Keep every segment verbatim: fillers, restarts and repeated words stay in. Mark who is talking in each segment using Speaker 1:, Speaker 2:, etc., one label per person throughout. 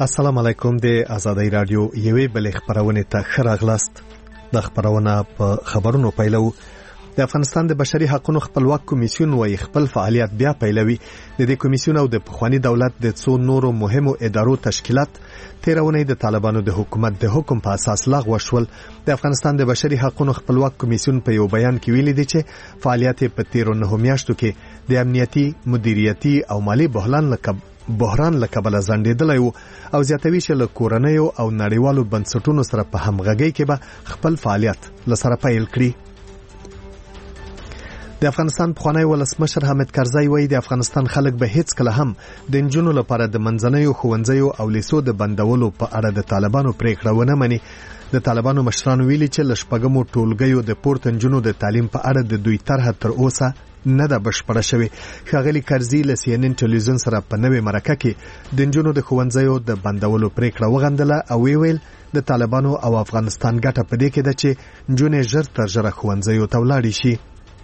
Speaker 1: السلام علیکم. د آزادۍ رادیو یوې بلې خبرونه ته ښه راغلاست. د خبرونه په خبرونو پیلو. د افغانستان د بشري حقوقو خپلواک کمیسیون وايي خپل فعالیت بیا پیلوي. د دې کمیسیون او د پخوانی دولت د څو نورو مهمو ادارو تشکیلات تیرونه د طالبانو د حکومت د حکم په اساس لغوه شول. د افغانستان د بشري حقوقو خپلواک کمیسیون په یو بیان کې ویلي دی چې فعالیت په تیرو نه میاشتو کې د امنیتي، مدیریتي او مالی بحران لکه بحران لکبل زندیدلی وو او زیاتوي چې له کورنیو او نړیوالو بنسټونو سره په همغږۍ کې به خپل فعالیت لسره پیل کړي. د افغانستان پخوانی ولسمشر حامد کرزی وایي د افغانستان خلک به هیڅ کله هم د نجونو لپاره د منځنیو ښوونځیو او لیسو د بندولو په اړه د طالبانو پریکړه ونه مني. د طالبانو مشرانو ویلي چې لشپګمو ټولګیو د پورته نجونو د تعلیم په اړه د دوی طرحه تر اوسه نه ده بشپړه شوې. ښاغلي کرزي له سی ان ان ټلویزیون سره په نوې مرکه کې د نجونو د ښوونځیو د بندولو پریکړه وغندله او ویل د طالبانو او افغانستان ګټه په دې کې ده چې نجونې ژر تر ژره ښوونځیو ته ولاړې شي.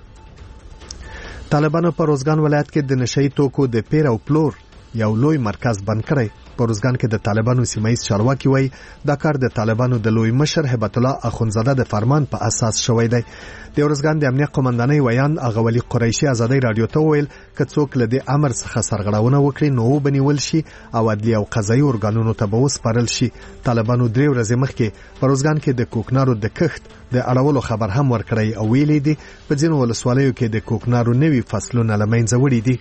Speaker 1: طالبانو په روزګان ولایت کې د نشئی توکو د پیر او پلور یو لوی مرکز بند کړی. په روزګان کې د طالبانو سیمایي چارواکي وایي دا کار د طالبانو د لوی مشر هبت الله اخونزاده د فرمان په اساس شوی دی. د روزګان د امنیت قومندانۍ ویان اغولی قریشي آزادۍ رادیو ته ویل که څوک له دې امر څخه سرغړونه وکړي نو وبنیول شي او عدلي او قضایي ارګانونو ته به وسپارل شي. طالبانو درې ورځې مخکې په روزګان کې د کوکنارو د کښت د اړولو خبر هم ورکړی او ویلي دي په ځینو ولسوالیو کې د کوکنارو نوي فصلونه له منځه وړي دي.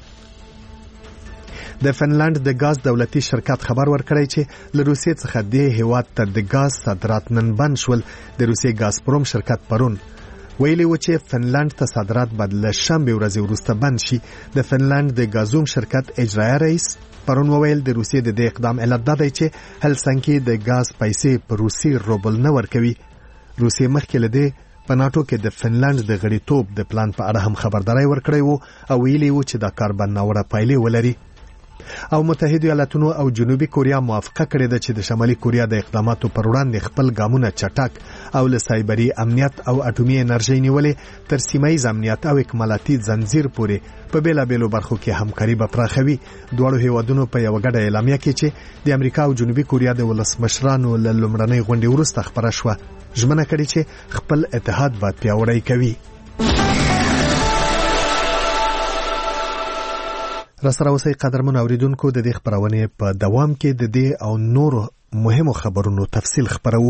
Speaker 1: د فنلند د غاز دولتي شرکت خبر ورکړی چې له روسیې څخه د هیواد ته د غاز صادرات نن بند شول. د روسیې غازپروم شرکت پرون ویلي و چې فنلند ته صادرات بعد له شنبه ورځې وروسته بند شي. د فنلند د غازوم شرکت اجرایي رئیس پرون وویل د روسیې د دې اقدام علت دا دی چې هلسنکي د غاز پیسې په روسي روبل نه ورکوي. روسیې مخکې له دې په ناتو کې د فنلند د غړیتوب د پلان په اړه هم خبرداري ورکړی وو او ویلي و چې دا کار به ناوړه پایلې ولري. او متحده ایالاتونو او جنوبي کوریا موافقه کړې ده چې د شمالي کوریا د اقداماتو پر وړاندې خپل ګامونه چټک او له سایبري امنیت او اټومي انرژي نیولې تر سیمایي امنیت او اکمالاتي زنجیر پورې په بیلابېلو برخو کې همکاري به پراخوي. دواړو هیوادونو په یو ګډه اعلامیه کې چې د امریکا او جنوبي کوریا د ولسمشرانو له لومړنۍ غونډې وروسته خبره شوه ژمنه کړې چې خپل اتحاد باید پیاوړی کوي. راسره اوسئ قدرمن اوریدونکو. د دې خبرونه په دوام کې د دې او نورو مهمو خبرونو تفصیل خبرو.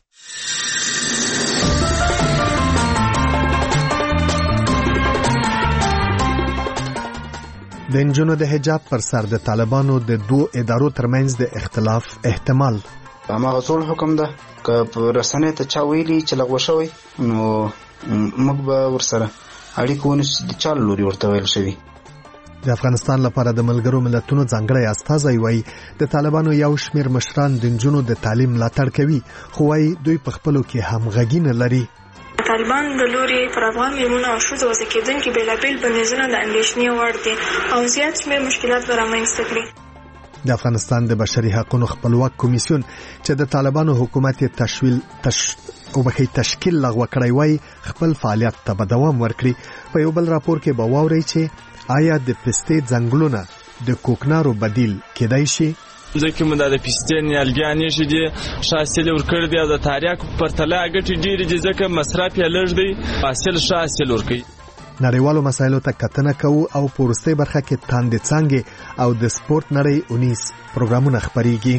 Speaker 1: د نجونو د حجاب پر سر د طالبانو د دوه ادارو ترمنځ د اختلاف احتمال.
Speaker 2: هغه ټول حکم ده که په رسنۍ ته چا ویلي چې لغوه شوی نو موږ به ورسره اړیکه ونیسو د چا له لوري ورته ویل شوي.
Speaker 1: د افغانستان لپاره د ملګرو ملتونو ځانګړی استازی وایي د طالبانو یو شمیر مشران د نجونو د تعلیم ملاتړ کوي خو وایي دوی په خپلو کې همغږي نه لري.
Speaker 3: طالبان د لوري پر افغان میرمنو او ښځو وضع کېدونکي بېلابېل بندیزونه د اندېښنې وړ دي او زیات شمیر مشکلات به رامنځته کړي.
Speaker 1: د افغانستان د بشري حقوقو خپلواک کمیسیون چې د طالبانو حکومت تشویل تش او بخې تشکیل لغوه کړی وایي خپل فعالیت ته به دوام ورکړي. په یو بل راپور کې به واورئ چې آیا د پستې ځنګلونه د کوکنارو بدیل کېدای شي؟
Speaker 4: ځکه موږ د پستې نیالګیانې چې دي ښه حاصل ورکړی دی او د تریاکو په پرتله ګټې ډېرې دي ځکه مصرف یې لږ دی حاصل ښه حاصل ورکوي.
Speaker 1: نړیوالو مسایلو ته کتنه کوو او په وروستۍ برخه کې تاندې څانګې او د سپورت نړۍ اونیس پروګرامونه خپریږي.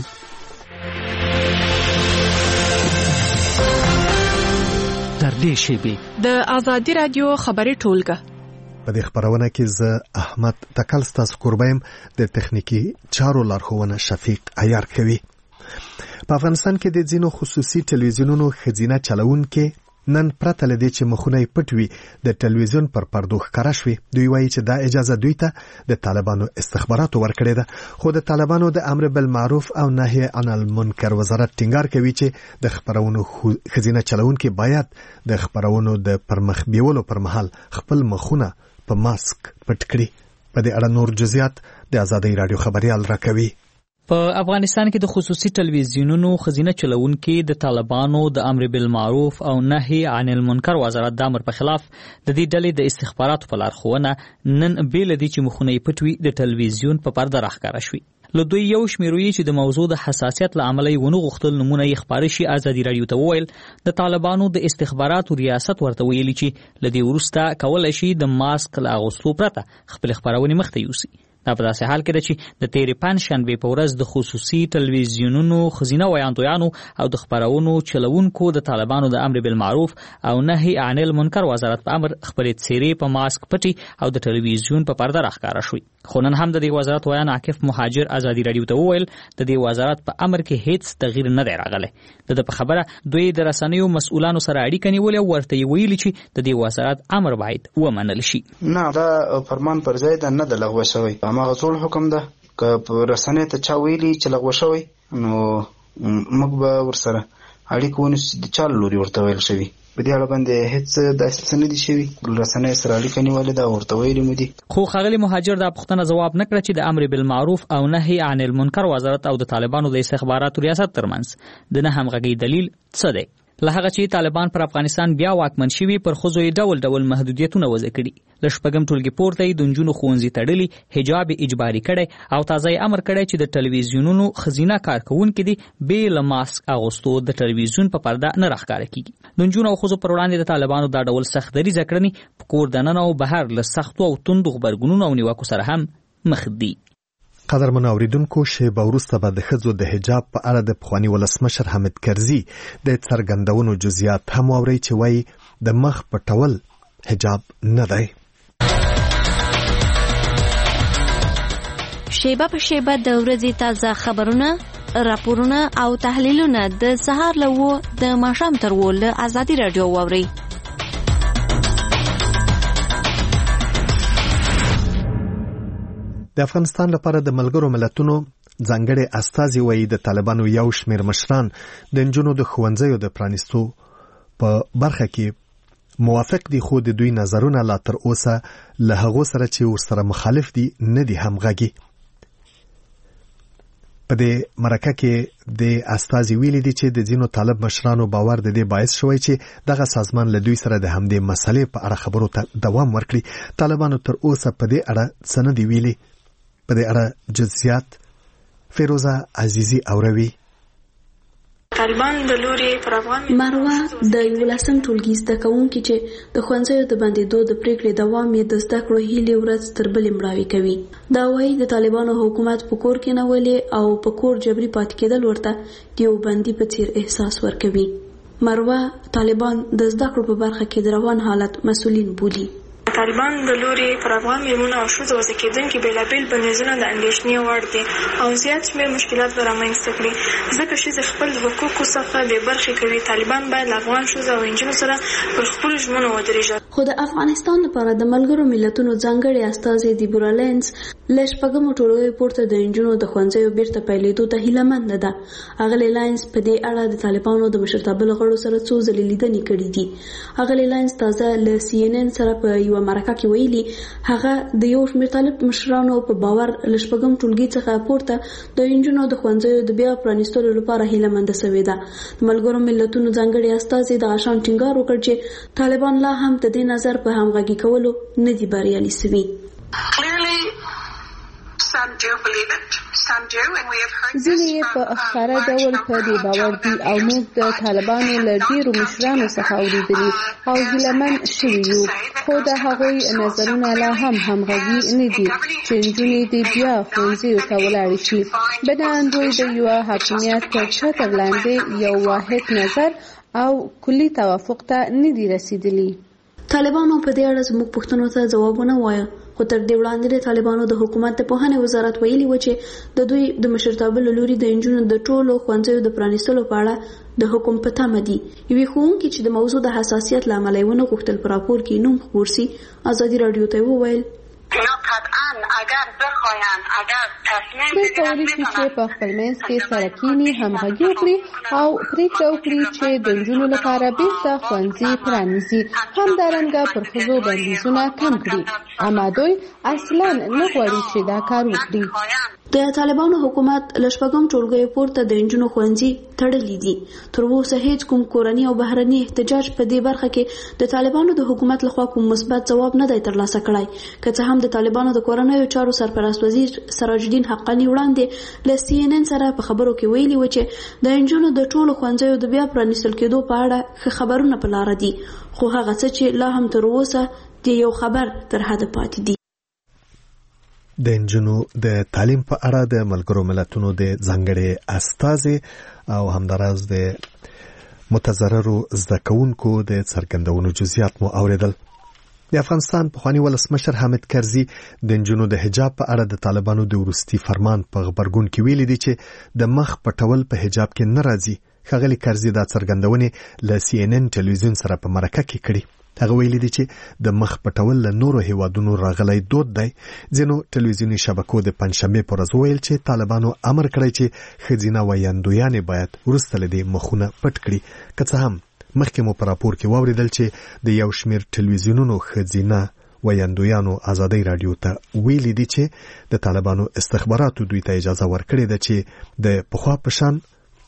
Speaker 5: تر دې شیبې
Speaker 6: د آزادي رادیو خبري ټولګه
Speaker 1: په دې خبرونه کې زه احمد تکل ستاسو قربایم د تخنیکی چارو لارښوونه شفیق عیار کوي. په افغانستان کې د ځینو خصوصي ټلویزیونونو خزینه چلوونکي نن پرته لدې چې مخونه پټ وي د ټلویزیون پر پردو ښکاره شوي. دوی وایي چې دا اجازه دوی ته د طالبانو استخباراتو ورکړې ده خو د طالبانو د امر بالمعروف او نهي عن المنکر وزارت ټینګار کوي چې د خبرونو خزینه چلوونکي باید د خبرونو د پرمخ بیولو پر مهال خپل مخونه په ماسک پټ کړي. په دې اړه نور جزئیات د آزادۍ رادیو خبريال راکوي.
Speaker 5: په افغانستان کې د خصوصي ټلویزیونونو خزینه چلوونکي د طالبانو د امر بالمعروف او نهي عن المنکر وزارت د امر په خلاف د دې ډلې د استخباراتو په لارښوونه نن بیل دي چې مخونه پټوي د ټلویزیون په پرده راښکاره شوي. له دوی یو شمېر وایي چې د موضوع د حساسیت له امله یې ونه غوښتل نومونه یې خپاره شي. ازادي راډیو ته وویل د طالبانو د استخباراتو ریاست ورته ویلي چې له دې وروسته کولی شي د ماسک له اغوستو پرته خپلې خپرونې مخته یوسي. دا په داسې حال کې ده چې د تېرې پنجشنبې په ورځ د خصوصي تلویزیونونو ښځینه ویاندویانو او د خپرونو چلوونکو د طالبانو د امر بالمعروف او نهي عن المنکر وزارت په امر خپلې څېرې په ماسک پټي او د ټلویزیون په پرده راښکاره شوي. خو نن هم د دې وزارت ویان عاکف مهاجر ازادي راډیو ته وویل د دې وزارت په امر کې هیڅ تغییر نه دی راغلی. د ده په خبره دوی د رسنیو مسؤلانو سره اړیکه نیولې او ورته یې ویلي چې د دې وزارت امر باید ومنل شي.
Speaker 2: نه دا فرمان پر ځای ده نه د لغوه شوی. هماغه ټول حکم ده که رسنۍ ته چا ویلي چې لغوه شوی نو موږ به ورسره اړیکه ونیسو چې د چا له لوري ورته ویل شوي. په دې اړه باندې هیڅ داسې څه نه دي شوي. رسنۍ سره اړیکه نیولې ده ورته ویلي مو دي.
Speaker 5: خو ښاغلي مهاجر دا پوښتنه ځواب نه کړه چې د امر بالمعروف او نهي عن المنکر وزارت او د طالبانو د استخباراتو ریاست ترمنځ د نه همغږۍ دلیل څه دی. له هغه چې طالبان پر افغانستان بیا واکمن شوي پر ښځو یې ډول ډول محدودیتونه وضع کړي. له شپږم ټولګي پورته یې د نجونو ښوونځي تړلي، حجاب یې اجباري کړی او تازه یې امر کړی چې د ټلویزیونونو ښځینه کارکوونکي دي بې له ماسک اغوستو د ټلویزیون په پرده نه راښکاره کیږي. د نجونو او ښځو پر وړاندې د طالبانو دا ډول سخت دریځه کړنې په کور دننه او بهر له سختو او توندو غبرګونونو او نیوکو سره هم مخ دي.
Speaker 1: قدرمن اوریدونکو شیبه وروسته به د ښځو د حجاب په اړه د پخواني ولسمشر حامد کرزي د څرګندونو جزئیات هم واورئ چې وایي د مخ پټول حجاب نه دی.
Speaker 7: شیبه په شیبه د ورځې تازه خبرونه، راپورونه او تحلیلونه د سهار له اوه د ماښام تر اوه له ازادي راډیو واورئ.
Speaker 1: د افغانستان لپاره د ملګرو ملتونو ځانګړي استازي وایي د طالبانو یو شمېر مشران د نجونو د ښوونځیو د پرانیستو په برخه کې موافق دي، خو د دوی نظرونه لا تر اوسه له هغو سره چې ورسره مخالف دي نه دي همغږي. په دې مرکه کې د استازي ویلي دي چې د ځینو طالب مشرانو باور د دې باعث شوی چې دغه سازمان له دوی سره د همدې مسلې په اړه خبرو ته دوام ورکړي. طالبانو تر اوسه په دې اړه څه نه دي ویلي. په دې اړه جزئیات فیروزه عزیزی اوروي.
Speaker 3: طالبان د لوري پر افغان
Speaker 8: مروه د یولسم ټولګي زده کوونکي چې د ښوونځیو د بندېدو د پریکړې دوام یې د زده کړو هیلې ورځ تر بلې مړاوې کوي. دا وایي د طالبانو حکومت په کور کې نولې او په کور جبري پاتې کېدل ورته د یو بندي په څیر احساس ورکوي. مروه طالبان د زده کړو په برخه کې د روان حالت مسؤلین بولي.
Speaker 3: طالبان د لوري پر افغان میرمنو او ښځو وضع کېدونکي بېلابېل بندیزونه د اندېښنې وړ دي او زیات شمېر مشکلات به رامنځته کړي، ځکه ښځې خپل حقوقو څخه بې برخې کوي. طالبان باید له افغان ښځو او نجونو سره پر خپلو ژمنو ودرېږي.
Speaker 8: خو د افغانستان لپاره د ملګرو ملتونو ځانګړي استازي دیبورا لینز له شپږمو ټولګیو پورته د نجونو د ښوونځیو بیرته پیلېدو ته هیله ده. اغلې لاینز په دې اړه د طالبانو د مشرتابه له غړو سره څو ځلې لیدنې کړې دي. اغلې لاینز تازه له سی ان ان سره په یوه مرکه کې ویلي هغه د یو شمېر طالب مشرانو په باور له شپږم ټولګي څخه پورته د نجونو د ښوونځیو د بیا پرانیستلو لپاره هیله منده سوې ده. د ملګرو ملتونو ځانګړي استازي دغه شان ټینګار وکړ چې طالبان لا هم د دې نظر په همغږي کولو نه دي بریالي سوي.
Speaker 9: ځینې یې په ښکاره ډول په دې باور دي او موږ د طالبانو له ډېرو مشرانو څخه اورېدلي او هیلهمن شوي یو، خو د هغوی نظرونه لا هم همغږي نه دي چې نجونې دې بیا ښوونځیو ته ولاړې شي. بنان دوی د یوه حاکمیت تر چتر لاندې یو واحد نظر او کلي توافق ته نه دي رسېدلي.
Speaker 8: طالبانو په دې اړه زموږ پوښتنو ته ځوابونه وایه، خو تر دې وړاندې د طالبانو د حکومت د پوهنې وزارت ویلي و چې د دوی د مشرتابه له لوري د نجونو د ټولو ښوونځیو د پرانیستلو په اړه د حکم په تمه دي. یوې ښوونکي چې د موضوع د حساسیت له امله یې ونه غوښتل په راپور کې نوم خپور سي، ازادي راډیو ته وویل
Speaker 9: دوی کولی شي چې په خپل منځ کې سره کینی همغږي وکړي او پریکړه وکړي چې د نجونو لپاره بیرته ښوونځي پرانیزي، همدارنګه پر ښځو بندیزونه کم کړي. اما دوی اصلا نه غواړي چې دا کار وکړي.
Speaker 8: د طالبانو حکومت لشپږم ټولګي پورته د انجونو خوندي تړلې دي. تر اوسه هیڅ کوم کورنی او بهرني احتجاج په دې برخه کې د طالبانو د حکومت لخوا کوم مثبت ځواب نه دی ترلاسه کړی. که څه هم د طالبانو د کورنیو چارو سرپرست وزیر سراج الدین حقانی وړاندې له سی ان ان سره په خبرو کې ویلي و چې د انجونو د ټولو ښوونځیو د بیا پرانیستل کېدو په اړه ښه خبرونه په لاره دي، خو هغه څه چې لا هم تر اوسه د یو خبر تر حده پاتې دي.
Speaker 1: د انجونو د تعلیم په اړه د ملګرو ملتونو د ځانګړي استازي او همداراز د متضررو زده کوونکو د څرګندونو جزئیات مو اوریدل. د افغانستان پخوانی ولسمشر حامد کرزي د انجونو د حجاب په اړه د طالبانو د وروستي فرمان په خبرګون کې ویلي دي چې د مخ پټول په حجاب کې نه راځي. ښاغلي کرزي دا څرګندونې له سی ان ان ټلویزیون سره په مرکه کې کړي. هغه ویلي دي چې د مخ پټول له نورو هیوادونو راغلی دود دی. ځینو ټلویزیوني شبکو د پنځشنبې پر ورځ ویل چې طالبانو امر کړی چې ښځینه ویاندویانې باید وروسته له دې مخونه پټ کړي. که څه هم مخکې مو په راپور کې واوریدل چې د یو شمېر ټلویزیونونو ښځینه ویاندویانو ازادۍ راډیو ته ویلي دي چې د طالبانو استخباراتو دوی ته اجازه ورکړې ده چې د پخوا په شان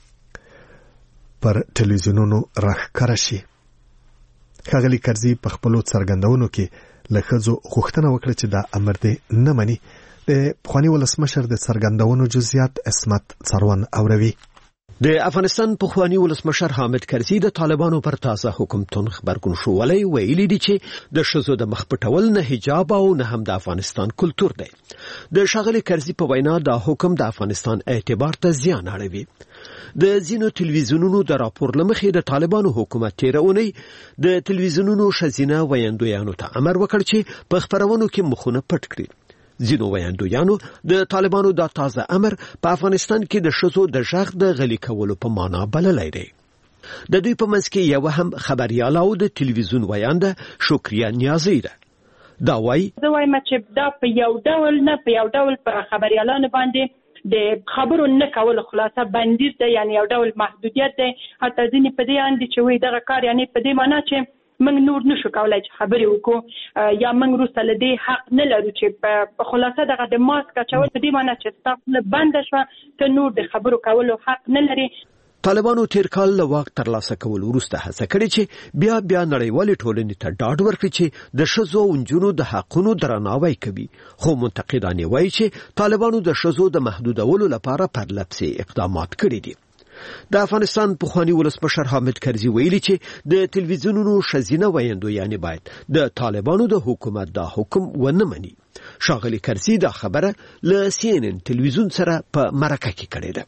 Speaker 1: پر ټلویزیونونو راښکاره شي. ښاغلي کرزي په خپلو څرګندونو کې له ښځو غوښتنه وکړه چې دا امر دې نه مني. د پخواني ولسمشر د څرګندونو جزئیات عصمت څروان اوروي.
Speaker 10: د افغانستان پخوانی ولسمشر حامد کرزي د طالبانو پر تازه حکومتون خبرګون شولی ویلي دي چې د ښځو د مخ پټول نه حجاب او نه هم د افغانستان کلتور دی. د ښاغلي کرزي په وینا دا حکم د افغانستان اعتبار ته زیان اړوي. د ځینو ټلویزیونونو د راپور لمخې د طالبانو حکومت تیره اونۍ د ټلویزیونونو ښځینه ویاندویانو ته امر وکړ چې په خپرونو کې مخونه پټ کړي. ځینو ویاندویانو د طالبانو دا تازه امر په افغانستان کې د ښځو د غږ د غلي کولو په معنا بللی دی. د دوی په منځ کې یو هم خبریاله او د ټلویزیون ویانده شکریه نیازی ده. دا وایي
Speaker 11: زه وایم چې دا په یو ډول نه په یو ډول په خبریالانو باندې د خبرو نه کول خلاصه بندیز ده، یعنی یو ډول محدودیت ده. حتی ځینې په دې اندي چې وایي دغه کار یعنی په دې معنا چې موږ نور نشو کولای چې خبرې وکړو یا موږ وروسته له دې حق نه لرو چې په خلاصه دغه د ماسک اچول په دې معنا چې ستاسو بنده شوه ته نور د خبرو کولو حق نه لري.
Speaker 10: طالبانو تیر کال له واک ترلاسه کول وروسته هڅه کړې چې بیا بیا نړیوالې ټولنې ته ډاډ ورکړي چې د ښځو او نجونو د حقونو درناوی کوي. خو منتقدان وایي چې طالبانو د ښځو د محدودولو لپاره پرلپسې اقدامات کړي دي. د افغانستان پخوانی ولسمشر حامد کرزي ویلي چې د ټلویزیونونو ښځینه ویاندویانې باید د طالبانو د حکومت دا حکم ونه مني. ښاغلي کرزي دا خبره له سی ان ان ټلویزیون سره په مرکه کې کړې ده.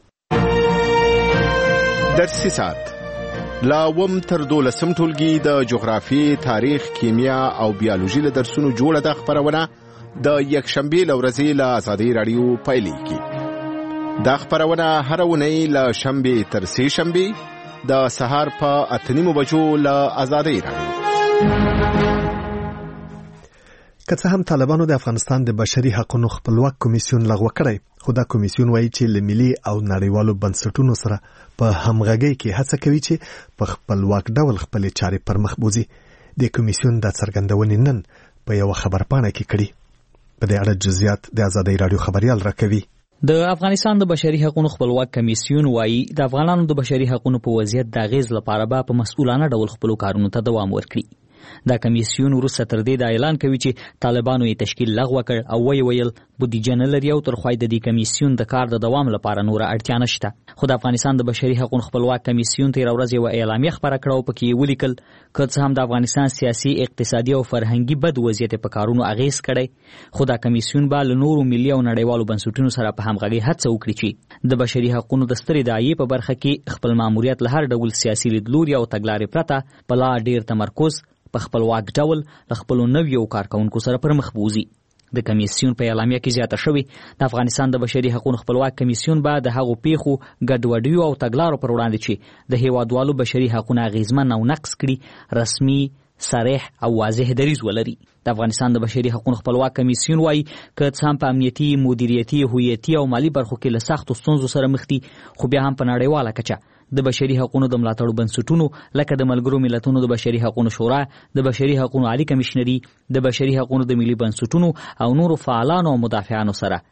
Speaker 12: درسي ساعت لا وم تر دولسم ټولګي د جغرافي، تاریخ، کیمیا او بیولوژي له درسونو جوړه د خبرونه د یکشنبې له ورځې له ازادۍ راډیو پیلېږي. دا خبرونه هر اونۍ له شنبې تر سې شنبې د سهار په اته نیمو بجو له ازادۍ راډیو.
Speaker 1: که څه هم طالبانو د افغانستان د بشري حقوقو خپلواک کمیسیون لغوه کړی، خو دا کمیسیون وایي چې له ملي او نړیوالو بنسټونو سره په همغږۍ کې هڅه کوي چې په خپلواک ډول خپلې چارې پر مخ بوځي. د کمیسیون دا څرګندونې نن په یو خبرپاڼه کې کړي. په دې اړه جزئیات د ازادۍ راډیو خبريال راکوي.
Speaker 5: د افغانستان د بشري حقوقو خپلواک کمیسیون وایي د افغانانو د بشري حقوقو په وضعیت د غیز لپاره به په مسؤلانه ډول خپل کارونو ته دوام ورکړي. دا کمیسیون وروسته تر دې د اعلان کوي چې طالبانو یې تشکیل لغوه کړ او وی ویل بودیجه نه لري او تر خوای د دې کمیسیون د کار د دوام لپاره نور اړتیا نشته. خو د افغانستان د بشري حقوقو خپلواک کمیسیون تیر ورځ یو اعلامیه خبره کړه او پکې ولیکل که څه هم د افغانستان سیاسي، اقتصادي او فرهنګي بد وضعیت په کارونو اغیز کړي، خو دا کمیسیون به له نورو ملي او نړیوالو بنسټونو سره په همغږۍ هڅه وکړي چې د بشري حقوقو د سترې داعیې په برخه کې خپل ماموریت له هر ډول سیاسي لیدلوري او تګلارې پرته په لا ډیر تمرکز په خپلواک ډول له خپلو نویو کارکونکو سره پر مخ بوځي. د کمیسیون په اعلامیه کې زیاته شوې د افغانستان د بشري حقوقو خپلواک کمیسیون به د هغو پیښو ګډوډیو او تګلارو پر وړاندې چې د هیوادوالو بشري حقوقونه اغیزمن او نقض کړي رسمي، صریح او واضح دریځ ولري. د افغانستان د بشري حقوقو خپلواک کمیسیون وایي که څه هم په امنیتي، مدیریتي، هویتي او مالی برخو کې له سختو ستونزو سره مخ دي، خو بیا هم په نړیواله کچه د بشري حقوقو د ملاتړو بنسټونو لکه د ملګرو ملتونو د بشري حقوقو شورا، د بشري حقوقو عالی کمشنري، د بشري حقوقو د ملي بنسټونو او نورو فعالانو او مدافعانو سره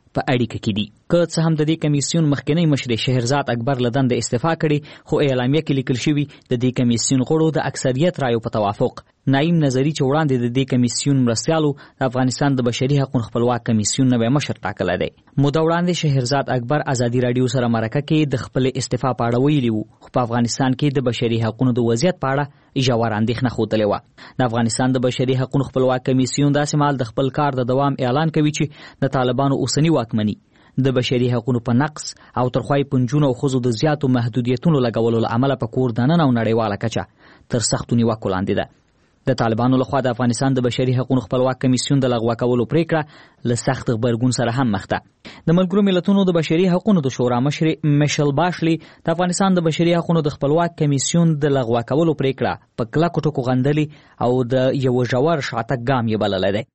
Speaker 5: په اړیکه کې دي. که څه هم د دې کمیسیون مخکنی مشر شهرزاد اکبر له دندې استعفا کړې، خو اعلامیه کې لیکل شوي د دې کمیسیون غړو د اکثریت رایو په توافق نعیم نظری چې وړاندې د دې کمیسیون مرستیالو د افغانستان د بشري حقوقو خپلواک کمیسیون نوی مشر ټاکلی دی. موده وړاندې شهرزاد اکبر ازادي راډیو سره مرکه کې د خپل استعفا په اړه ویلي وو، خو په افغانستان کې د بشري حقوقو د وضعیت په اړه ژوره اندېښنه ښودلې وه. د افغانستان د بشري حقوقو خپلواک کمیسیون داسې مهال د خپل کار د دوام اعلان کوي چې د طالبانو اوسنی واکمني د بشري حقوقو په نقص او ترخوای پنجونو او ښځو د زیاتو محدودیتونو لګولو له امله په کور دننه او نړیواله کچه تر سختو نیوکو لاندې ده. د طالبانو لخوا د افغانستان د بشري حقوقو خپلواک کمیسیون د لغوه کولو پریکړه له سخت غبرګون سره هم مخ ده. د ملګرو ملتونو د بشري حقوقو د شورا مشر میشل باشلی د افغانستان د بشري حقوقو د خپلواک کمیسیون د لغوه کولو پریکړه په کلکو ټکو غندلي او د یو ژور شاتګ ګام یې بللی دی.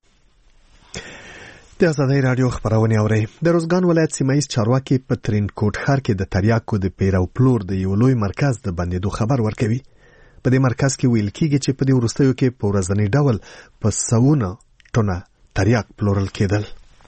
Speaker 1: د ازادۍ راډیو خبرونه اوري. د روزګان ولایت سیمایي چارواکي په ترینکوټ ښار کې د تریاکو د پیرو پلور د یو لوی مرکز د بندیدو خبر ورکوي. په دې مرکز کې ویل کېږي چې په دې وروستیو کې په ورځنی ډول په سوونه ټنه تریاک پلورل کېدل.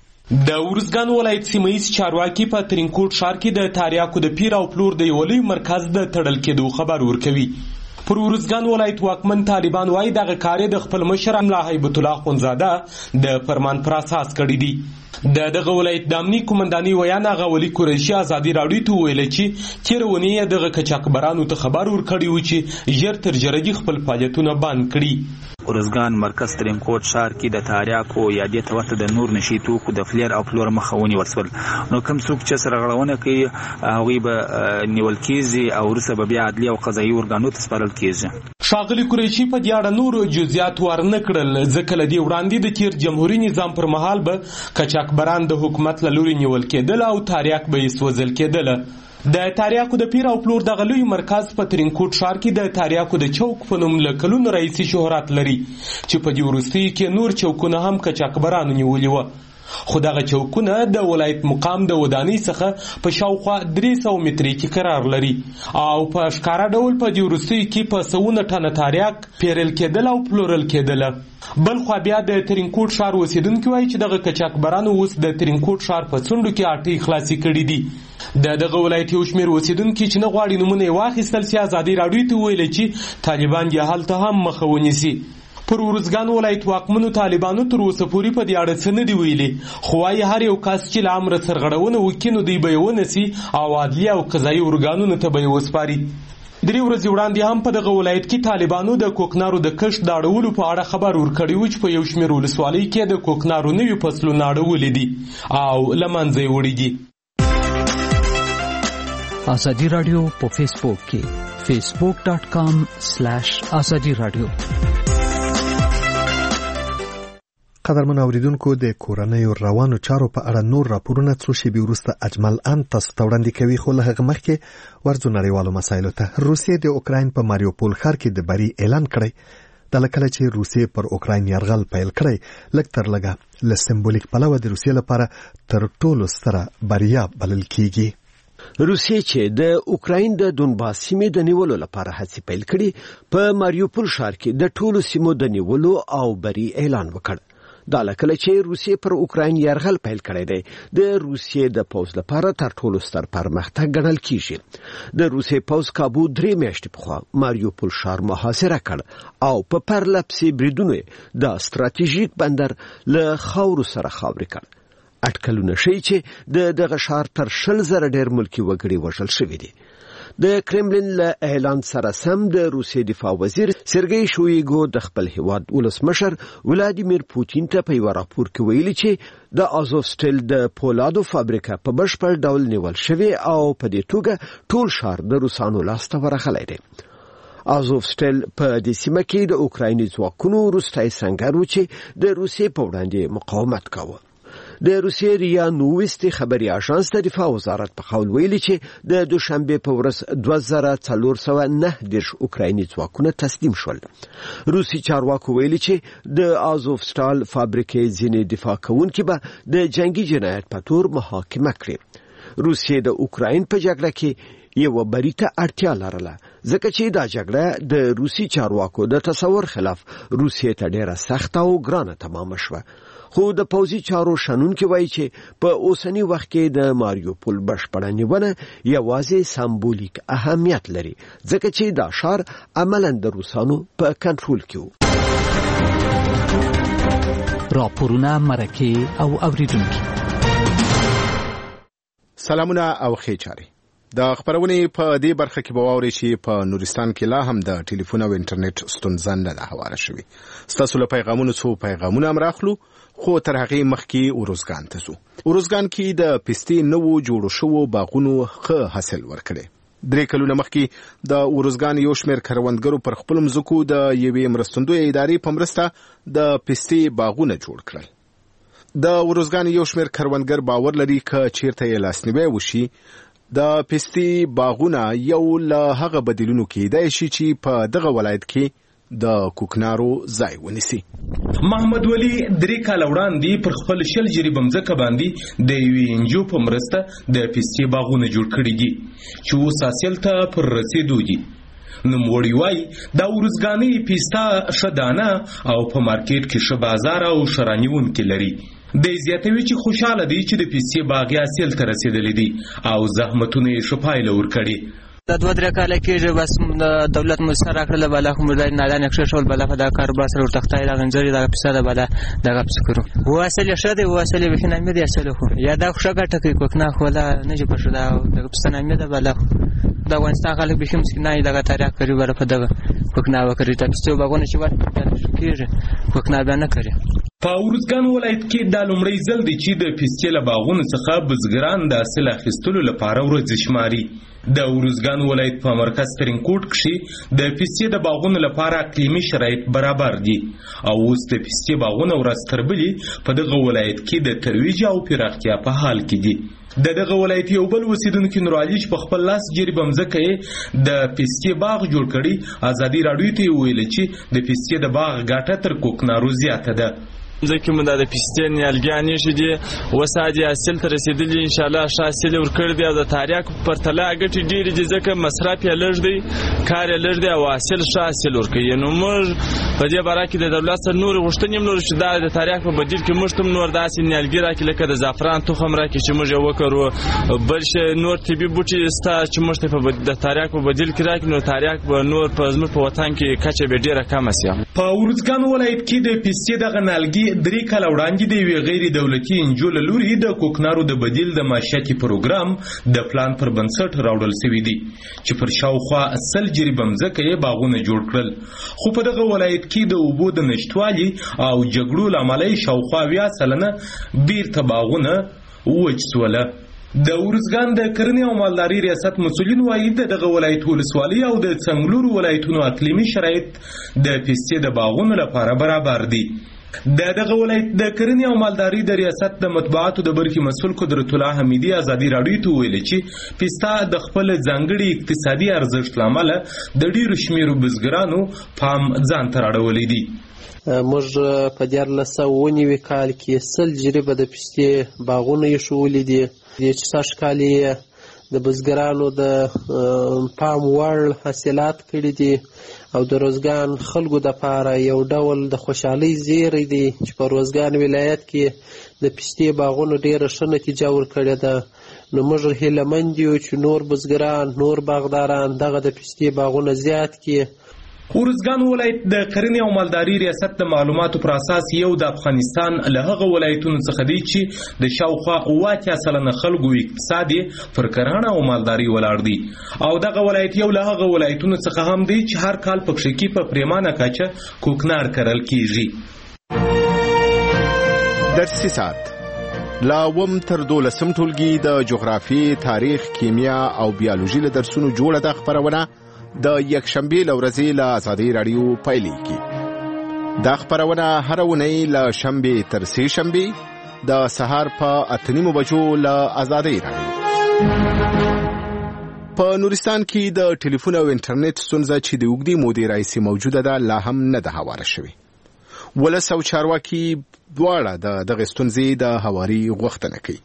Speaker 13: د ورزګان ولایت سیمایي چارواکي په ترینکوټ ښار کې د تریاکو د پیرو پلور د یو لوی مرکز د تړل کېدو خبر ورکوي. پر ورزګان ولایت واکمن طالبان وايي دغه کار د خپل مشر املا هیبت الله خونزاده د فرمان پر اساس کړی دی. د دغه ولایت د امنیت قومنداني ویانا غولي قریشي ازادي راډیو ته ویل چې چیرونی دغه کچاکبرانو ته خبر ورکړی و چې ژر تر ژره خپل فعالیتونه بند کړي.
Speaker 14: ورزګان مرکز ترینکوټ ښار کې د تریاکو یا د توته د نور نشي توکو د فلیر او فلور مخاوني ورسول. نو کوم څوک چې سرغړونه کوي هغه به نیول کیږي او ورسره به بیا عدلي او قضایي ورګانو ته سپارل کیږي.
Speaker 13: شاغلی قریشي په دې اړه نور جزئیات ورنه کړل، ځکه لدی وړاندې د تیر جمهوریت نظام پر مهال به کچاکبران د حکومت له لوري نیول کېدل او تریاک به یې سوځل کېدل. د تریاکو د پیر او پلور دغه لوی مرکز په ترینکوټ ښار کې د تریاکو د چوک په نوم له کلونو راهیسې شهرت لري چې په دې وروستیو کې نور چوکونه هم کچاکبرانو نیولي وه. خو دغه چوکونه د ولایت مقام د ودانۍ څخه په شاوخوا درې سوه مترې کې قرار لري او په ښکاره ډول په دې وروستیو کې په سوونه ټنه تریاک پیرل کېدل او پلورل کېدل. بل خو بیا د ترینکوټ ښار اوسیدونکي وایي چې دغه کچاکبرانو اوس د ترینکوټ ښار په څنډو کې اټۍ خلاصې کړي دي. د دغه ولایت یو شمېر اوسیدونکي چې نه غواړي نومونه یې واخیستل سي ازادي راډیو ته وویل چې طالبان یې هلته هم مخه ونیسي. پر ورزګان ولایت واکمنو طالبانو تر اوسه پورې په دې اړه څه نه دي ویلي، خو وايي هر یو کس چې له امره سرغړونه وکړي نو دوی به یې ونیسي او عدلي او قضایي ارګانونو ته به یې وسپاري. درې ورځې وړاندې هم په دغه ولایت کې طالبانو د کوکنارو د کښت د اړولو په اړه خبر ورکړی و چې په یو شمېر ولسوالۍ کې د کوکنارو نوي فصلونه اړولي دي او له منځه یې وړي دي.
Speaker 15: ازادي راډیو په فیسبوک کې فیسبوک ډاټ کام سلیش ازادي راډیو.
Speaker 1: قدرمن اوریدونکو د کورنیو روانو چارو په اړه نور راپورونه څو شېبې وروسته اجمل ان تاسو ته وړاندې کوي، خو له هغه مخکې ورځو نړیوالو مسایلو ته. روسیې د اوکراین په ماریوپول ښار کې د بری اعلان کړی. د کله چې روسیې پر اوکراین یرغل پیل کړی لږ تر لږه له سمبولیک پلوه د روسیې لپاره تر ټولو ستره بریا بلل کیږي.
Speaker 10: روسیې چې د اوکراین د دونباس سیمې د نیولو لپاره هڅې پیل کړي، په ماریوپول ښار کې د ټولو سیمو د نیولو او بری اعلان وکړ. دا لکه چې روسیې پر اوکراین یرغل پیل کړی دی د روسیې د پوز لپاره تر ټولو ستر پرمختګ ګڼل کیږي. د روسیې پوز کابو درې میاشتې پخوا ماریوپول ښار محاصره کړ او په پرله پسې بریدونو د ستراتیژیک بندر له خاورو سره خاورې کړ. اټکلونه ښیي چې د دغه ښار تر شل زره ډېر ملکي وګړي وژل شوي دي. د کرملین له اعلان سره سم د روسیې دفاع وزیر سرګی شویګو د خپل هیواد ولسمشر ولادیمیر پوتین ته په یو راپور کې ویلي چې د آزوفستل د پولادو فابریکه په بشپړ ډول نیول شوی او په دې توګه ټول ښار د روسانو لاسته ورغلی دی. آزوفستل په دې سیمه کې د اوکرایني ځواکونو وروستی سنګر و چې د روسیې په وړاندې مقاومت کاوه. د روسیې ریا نوویستي خبري اژانس د دفاع وزارت په قول ویلي چې د دوشنبه په ورځ دوه زره څلور سوه نهه دېرش اوکرایني ځواکونه تسلیم شول. روسي چارواکو ویلي چې د آزوفستال فابریکې ځینې دفاع کوونکي به د جنگي جنایت په تور محاکمه کړي. روسیې د اوکراین په جګړه کې یو بریته اړتیا لرله ځکه چې دا جګړه د روسي چارواکو د تصور خلاف روسیې ته ډیره سخته او ګرانه تمامه شوه. خو د پوځي چارو شنونکي وایي چې په اوسني وخت کې د ماریوپول بشپړه نیونه یوازې سمبولیک اهمیت لري ځکه چې دا ښار عملاً د روسانو په کنټرول کې و.
Speaker 15: راپورونه، مرکې او اوریدونکي.
Speaker 12: سلامونه او ښې چارې. د خبرونې په دې برخه کې به واورئ چې په نورستان کې لا هم د ټلیفون او انټرنیټ ستونزه نه ده هواره شوې. ستاسو له پیغامونو څو پیغامونه هم راخلو، خو تر هغې مخکې اروزګان ته ځو. اروزګان کې د پستې نوو جوړو شوو باغونو ښه حاصل ورکړی. درې کلونه مخکې د اروزګان یو شمېر کروندګرو پر خپلو مځکو د یوې مرستندویه ادارې په مرسته د پستې باغونه جوړ کړل. د اروزګان یو شمېر کروندګر باور لري که چیرته یې لاسنیوی وشي د پستې باغونه یو له هغه بدیلونو کېدای شي چې په دغه ولایت کې د کوکنارو ځای ونیسي.
Speaker 13: محمد ولی درې کاله وړاندې پر خپل شل جریبه مځکه باندې د یوې انجو په مرسته د پستې باغونه جوړ کړي دي چې اوس حاصل ته پر رسېدو دي. نوموړي وایي دا اروزګانۍ پسته ښه دانه او په مارکیټ کې ښه بازار او ښه رانیونکي لري. دی زیاتوي چې خوشحاله دی چې د پستې باغې حاصل ته رسېدلی دي او زحمتونه یې ښه پایله ورکړې.
Speaker 16: دا دوه درې کاله کېږي بس د دولت موسسه راکړله بالا خو موږ نادانې کښېښول بالا په دا کاروبار سره ورتختی دغه نځرې دغه پسه ده بالا دغه پسه کړو. و حاصل یې ښه دی، و حاصل یې بیخي نامې دی حاصل خو یا دا خو ښه ګټه کوي کوکنار خو ولا نه جي په ښه دا دغه پسه نامې ده بالا خو د افغانستان خلک بیخي مسکینان دغه تاریخ کوي بالا په دغه کوکنار وکړي د پستې باغونه چې ورته کېږي کوکنار بیا نه کوي.
Speaker 13: په اروزګان ولایت کې دا لومړی ځل دی چې د پستې له باغونو څخه بزګران د حاصل اخیستلو لپاره ورځې شماري. د اروزګان ولایت په مرکز ترینکوټ کښې د پستې د باغونو لپاره اقلیمي شرایط برابر دي او اوس د پستې باغونه ورځ تر بلې په دغه ولایت کې د ترویج او پراختیا په حال کې دي. د دغه ولایت یو بل اوسیدونکي نورعلي چې په خپل لاس جریبه مځکه یې د پستې باغ جوړ کړي ازادي راډیو ته یې وویل چې د پستې د باغ ګټه تر کوکنارو زیاته ده.
Speaker 4: ځکه موږ د پستې نیالګیانې ایښي دي، اوس عادي حاصل ته رسېدلي، انشاءالله ښه حاصل یې ورکړی دی او د تاریاک په پرتله ګټې ډېرې دي ځکه مصرف یې لږ دی، کار یې لږ دی او حاصل ښه حاصل ورکوي. نو موږ په دې باره کې د دولت سره نورې غوښتنې هم لرو چې دا د تاریاک په بدیل کې موږ ته هم نور داسې نیالګي راکړي لکه د زعفران تخم راکړي چې موږ یې وکرو، بل شی نور طبي بوټي سته چې موږ ته د تاریاک په بدیل کې راکړي، نو تاریاک به نور په زموږ په وطن کې کچه به ډېره کمه سي.
Speaker 13: په اروزګان ولایت کې د پستې دغه نیالګي درې کاله وړاندې د یوې غیر دولتي انجو له لوري د کوکنارو د بدیل د معاشیاتي پروګرام د پلان پر بنسټ راوړل شوي دي چې پر شاوخوا سل جریبه مځکه یې باغونه جوړ کړل. خو په دغه ولایت کې د اوبو د نشتوالي او جګړو له امله یې شاوخوا اویا سلنه بیرته باغونه وچ سوله. د اروزګان د کرنې او مالدارۍ ریاست مسؤلین وایي د دغه ولایت ولسوالۍ او د څنګلورو ولایتونو اقلیمي شرایط د پستې د باغونو لپاره برابر دي. د دغه ولایت د کرنې او مالدارۍ د ریاست د مطبوعاتو د برخې مسؤل قدرت الله حمیدي ازادي راډیو ته وویل چې پسته د خپل ځانګړي اقتصادي ارزښت له امله د ډېرو شمېرو بزګرانو پام ځان ته راړولی دي.
Speaker 17: موږ په دیارلس سوه اووه نوي کال کې سل جریبه د پستې باغونه ایښولي دي چې سږ کال یې د بزګرانو د پام وړ حاصلات کړي دي او د روزګان خلکو دپاره یو ډول د خوشحالۍ زیری دی چې په روزګان ولایت کې د پستې باغونو ډېره ښه نتیجه ورکړې ده. نو موږ هیلهمند یو چې نور بزګران نور باغداران دغه د پستې باغونه زیات کړي.
Speaker 13: اروزګان ولایت د کرنې او مالدارۍ ریاست د معلوماتو پر اساس یو د افغانستان له هغه ولایتونو څخه دی چې د شاوخوا اووه اتیا سلنه خلکو اقتصاد پر کرهڼه او مالدارۍ ولاړ دی او دغه ولایت یو له هغه ولایتونو څخه هم دی چې هر کال پکښې کې په پریمانه کچه کوکنار کرل کیږي.
Speaker 12: درسي ساعت لا اووم تر دولسم ټولګي د جغرافیې، تاریخ، کیمیا او بیالوژي له درسونو جوړه ده خپرونه د یکشنبې له ورځې له ازادي راډیو پیلېږي. دا خپرونه هره اونۍ له شنبې تر سې شنبې د سهار په اته نیمو بجو له ازادي راډیو. په نورستان کې د ټلیفون او انټرنیټ ستونزه چې د اوږدې مودې راهیسې موجوده ده لا هم نه ده هواره شوې. ولس او چارواکي دواړه د دغې ستونزې د هواري غوښتنه کوي.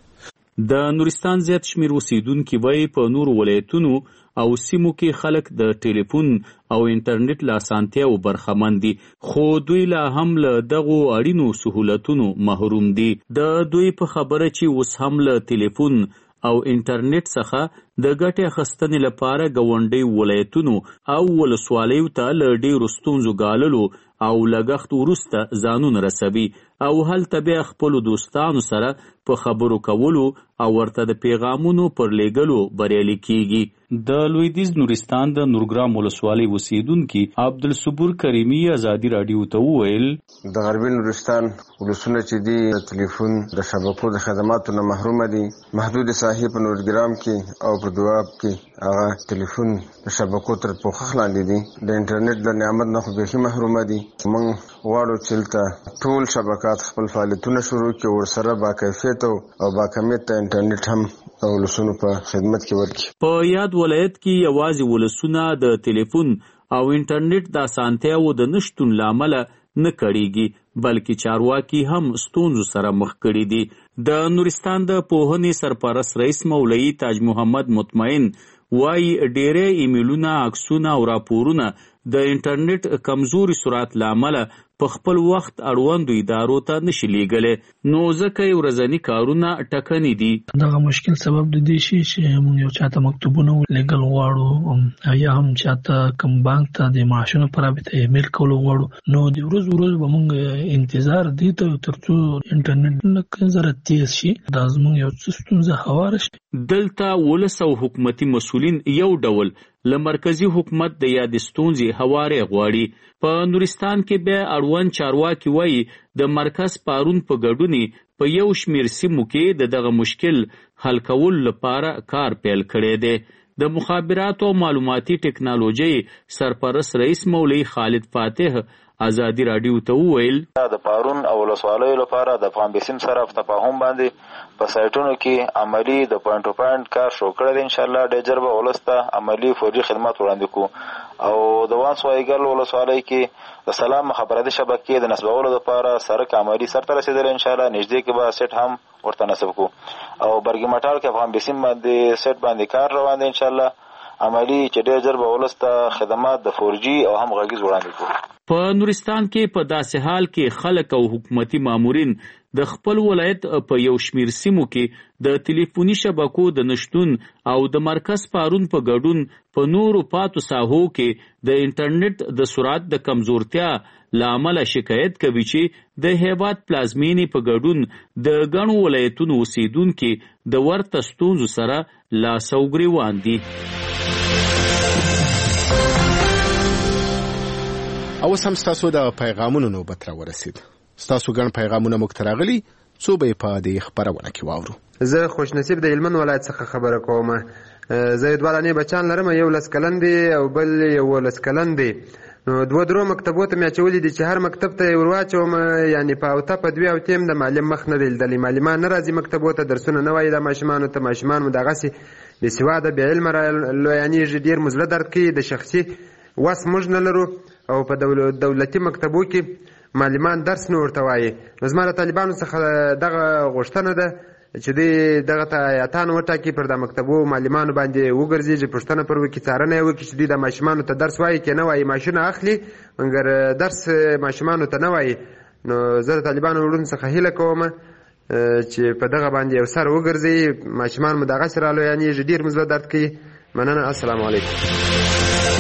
Speaker 18: د نورستان زیات شمیر اوسیدونکي وایي په نورو ولایتونو او سیمو کې خلک د ټلیفون او انټرنیټ له اسانتیاو برخمن دي، خو دوی لا هم له دغو اړینو سهولتونو محروم دي. د دوی په خبره چې اوس هم له ټلیفون او انټرنیټ څخه د ګټې اخیستنې لپاره ګاونډي ولایتونو او ولسوالیو ته له ډېرو ستونزو ګاللو او لګښت وروسته ځانونه رسوي او هلته بیا خپلو دوستانو سره په خبرو کولو او ورته د پیغامونو پر لیږلو بریالي کیږي. د لویدیځ نورستان د نورګرام ولسوالۍ اوسیدونکي عبدالصبور کریمي ازادي راډیو ته وویل
Speaker 19: د غربي نورستان ولسونه چې دي د ټلیفون د شبکو د خدماتو نه محرومه دي. محدود ساحې په نورګرام کې او په دواب کې هغه ټلیفون د شبکو تر پوښښ لاندې دي. د انټرنیټ د نعمت نه خو بیخي محرومه دي. موږ غواړو چې دلته ټول شبکات خپل فعالیتونه شروع کړي، ورسره با کیفیت او با کمیت انټرنیټ هم ولسونو په خدمت کې ورکړي.
Speaker 18: په یاد ولایت کې یوازې ولسونه د ټلیفون او انټرنیټ د اسانتیاو د نشتون له امله نه کړیږي، بلکې چارواکي هم ستونزو سره مخ کړي دي. د نورستان د پوهنې سرپرست رئیس مولوي تاج محمد مطمئن وایي ډېری ایمیلونه، عکسونه او راپورونه د انټرنیټ کمزوري سرعت له امله په خپل وخت اړوندو ادارو ته نشي لیږلی، نو ځکه یې ورځني کارونه ټکني دي.
Speaker 20: دغه مشکل سبب د دې شي چې موږ یو چاته مکتوبونه لیږل غواړو یا هم چاته کوم بانک ته د معاشونو په رابطه ایمیل کول غواړو، نو د ورځ ورځ به موږ انتظار دی ته تر څو انټرنیټ لږ زره تیز شي، دا زموږ یو څه ستونزه هواره شي.
Speaker 18: دلته ولس او حکومتي مسؤلین یو ډول له مرکزی حکومت د یادې ستونزې هوارې غواړي. په نورستان کې بیا اړوند چارواکي وایي د مرکز پارون په ګډون په یو شمیر سیمو کې د دغه مشکل حل کولو لپاره کار پیل کړی دی. د مخابراتو او معلوماتي ټکنالوژۍ سرپرست رئیس مولوي خالد فاتح ازادي راډیو ته وویل
Speaker 21: د پارون او ولسوالیو لپاره د افغان بسیم سره په تفاهم باندې په سایټونو کې عملی د پوینټ ټو پوینټ کار شروع کړی دی. انشاءالله ډېر ژر به ولس ته عملي فوري خدمات وړاندې کړو. او د وانس وایګل ولسوالۍ کې د سلام مخابراتي شبکې د نصبولو لپاره سرک عملي سرته رسېدلی. انشاءالله نږدې کې به سیټ هم ورته نصب کړو. او برګي مټال کې افغان بسیم باندې سیټ باندې کار روان دی. انشاءالله عملی چې ډېر ژر به ولس ته خدمات د فور جي او هم غږیز وړاندې کړو.
Speaker 18: په نورستان کې په داسې حال کې خلک او حکومتي مامورین د خپل ولایت په یو شمیر سیمو کې د ټلیفوني شبکو د نشتون او د مرکز پارون په ګډون په نورو پاتو ساحو کې د انټرنیټ د سرعت د کمزورتیا له امله شکایت کوي چې د هیواد پلازمینې په ګډون د ګڼو ولایتونو اوسیدونکي د ورته ستونزو سره لاس او ګریوان دي.
Speaker 12: اوس هم ستاسو د پیغامونو نوبت را ورسید. ستاسو ګڼ پیغامونه موږ ته راغلي، څو به یې په دې خپرونه کې واورو.
Speaker 22: زه خوشنصیب د هلمند ولایت څخه خبره کوم. زه دوه لنې بچیان لرم، یو لس کلن دی او بل یولس کلن دی. نو دوه درو مکتبو ته مې اچولي دي چې هر مکتب ته یې ور واچوم، یعنې په اوته په دوې اوتې م د معلم مخ نه دی لیدلی. معلمان نه راځي مکتبو ته، درسونه نه وایي د ماشومانو ته. ماشومان مو دغسې بېسواده بې علمه رالویانېږي، ډېر مو زړه درد کوي. د شخصي وس موږ نه لرو او په دولتي مکتبو کې معلمان درس نه ورته وایي. نو زما له طالبانو څخه دغه غوښتنه ده چې دوی دغه ته ایاتان وټاکي، پر د مکتبو معلمانو باندې وګرځېږي، پوښتنه پر وکړي، څارنه یې وکړي چې دوی د ماشومانو ته درس وایي که نه وایي. معاشونه اخلي مګر درس ماشومانو ته نه وایي. نو زه د طالبانو وروڼو څخه هیله کوم چې په دغه باندې یو سر وګرځي. ماشومان مو دغسې رالویانېږي، ډېر مو زړه درد کوي. مننه. السلام علیکم.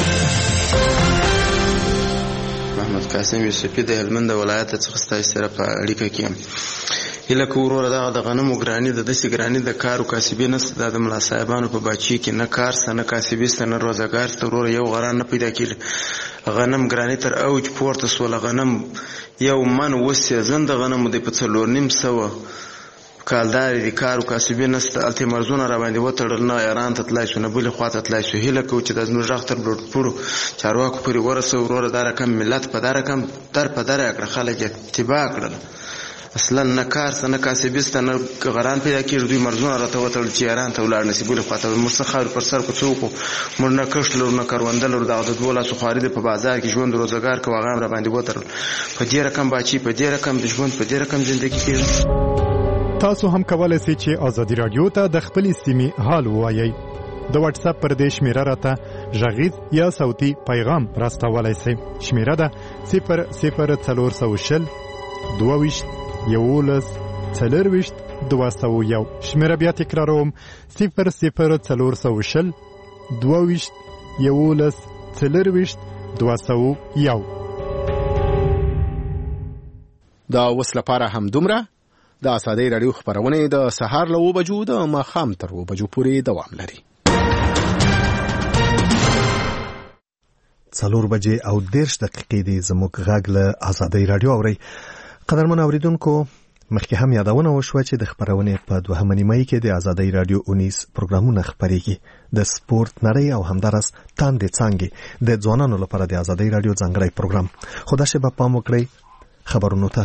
Speaker 23: محمد قاسم یوسفي د هلمند ولایت څخه ستاسو سره په اړیکه کې یم. هیله کوو وروره دغه د غنمو ګراني د داسې ګراني د کار او کاسبي نشته. دا د ملا صاحبانو په باچي کې نه کار سته، نه کاسبي سته، نه روزګار سته. وروره یو غران نه پیدا کېږي. غنم ګراني تر اوج پورته سوله. غنم یو من اوس سیزن د غنمو دی په څلور نیم سوه کالدارې دي، کار او کاسبي نشته. هلته یې مرزونه راباندې وتړل، نه ایران ته تلای شو نه بلې خوا ته تلای شو. هیله کوو چې دا زموږ غږ تر لوړپوړو چارواکو پورې ورسوو. وروره دا رقم ملت په دا رقم در په در یې کړه، خلک یې اتباع کړل. اصلا نه کار سته، نه کاسبي سته، نه غران پیدا کېږي. دوی مرزونه راته وتړل چې ایران ته ولاړ نه شي، بلې خوا ته. موږ څه خاورې پر سر کړو، څه وکړو؟ موږ نه کښت لرو، نه کرونده لرو. دغه د دوو لاسو خواري دی په بازار کې ژوند روزګار کوو، هغه هم راباندې وتړل. په دې رقم باچي، په دې رقم د ژوند، په دې رقم زندګي کېږي.
Speaker 2: تاسو هم کولای شئ چې ازادي رادیو ته د خپلې سیمې حال ووایئ. د واتس اپ پر دې شمیره راته غږیز یا صوتي پیغام راستولای شئ. شمیره ده صفر صفر څلور سوه شل دوه ویشت یولس څلور ویشت دوه سوه یو. شمیره بیا تکراروم صفر صفر څلور سوه شل دوه ویشت یولس څلور ویشت دوه سوه یو.
Speaker 12: دا اوس لپاره هم دومره. د ازادۍ راډیو خپرونې د سهار له اوه بجو د ماښام تر اوه بجو پورې دوام لري.
Speaker 1: څلور بجې او دېرش دقیقې دي زموږ غږ له ازادۍ راډیو اورئ. قدرمن اوریدونکو، مخکې هم یادونه وشوه چې د خپرونې په دوهمه نیمایي کې د ازادۍ راډیو اونیز پروګرامونه خپرېږي. د سپورت نړۍ او همدارس تاندې څانګې د ځوانانو لپاره د ازادۍ راډیو ځانګړی پروګرام. خو دا شی به پام وکړئ خبرونو ته.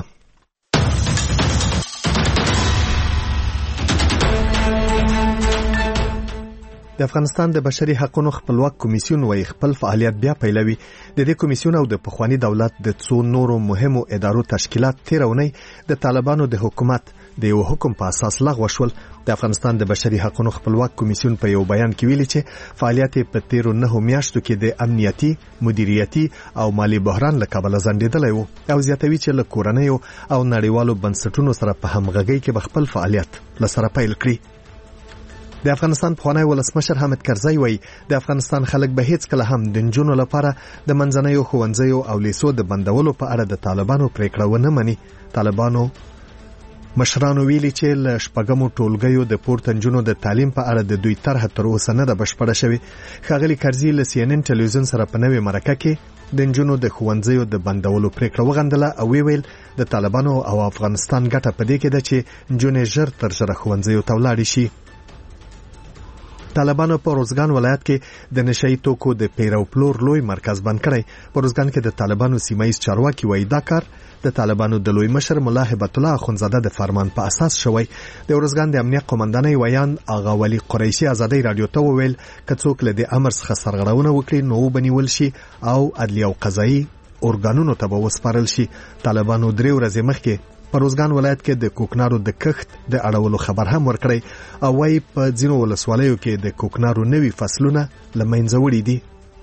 Speaker 1: د افغانستان د بشري حقوقو خپلواک کمیسیون وایي خپل فعالیت بیا پیلوي. د دې کمیسیون او د پخوانی دولت د څو نورو مهمو ادارو تشکیلات تیرونی د طالبانو د حکومت د یو حکم په اساس لغوه شول. د افغانستان د بشري حقوقو خپلواک کمیسیون په یو بیان کې ویلي چې فعالیت په تیرو نه میاشتو کې د امنیتي، مدیریتي او مالی بحران له کبله ځنډېدلی و او زیاتوي چې له کورنیو او نړیوالو بنسټونو سره په همغږۍ کې خپل فعالیت لسره پیل کړي. د افغانستان پخوانی ولسمشر حامد کرزی وایي د افغانستان خلک به هیڅ کله هم د نجونو لپاره د منځنیو ښوونځیو او لیسو د بندولو په اړه د طالبانو پریکړه ونه مني. طالبانو مشرانو ویلي چې له شپږمو ټولګیو د پورته نجونو د تعلیم په اړه د دوی طرحه تر اوسه نه ده بشپړه شوې. ښاغلي کرزي له سی ان ان ټلویزیون سره په نوې مرکه کې د نجونو د ښوونځیو د بندولو پریکړه وغندله او ویل د طالبانو او افغانستان ګټه په دې کې ده چې نجونې ژر تر ژره ښوونځیو ته ولاړې شي. طالبانو په روزګان ولایت کې د نشئی توکو د پیرو پلور لوی مرکز بند کړی. په روزګان کې د طالبانو سیمایي چارواکي وایي دا کار د طالبانو د لوی مشر مولا هبت الله اخونزاده د فرمان په اساس شوی. د روزګان د امنیت قومندانۍ ویان آغا ولی قریشي ازادۍ رادیو ته وویل که څوک له دې امر څخه سرغړونه وکړي نو وبنیول شي او عدلیه او قضایي ارګانونو ته به وسپارل شي. طالبانو درې ورځې مخکې په روزګان ولایت کې د کوکنارو د کښت د اړولو خبر هم ورکړی او وايي په ځینو ولسوالیو کې د کوکنارو نوي فصلونه له منځه وړي دي.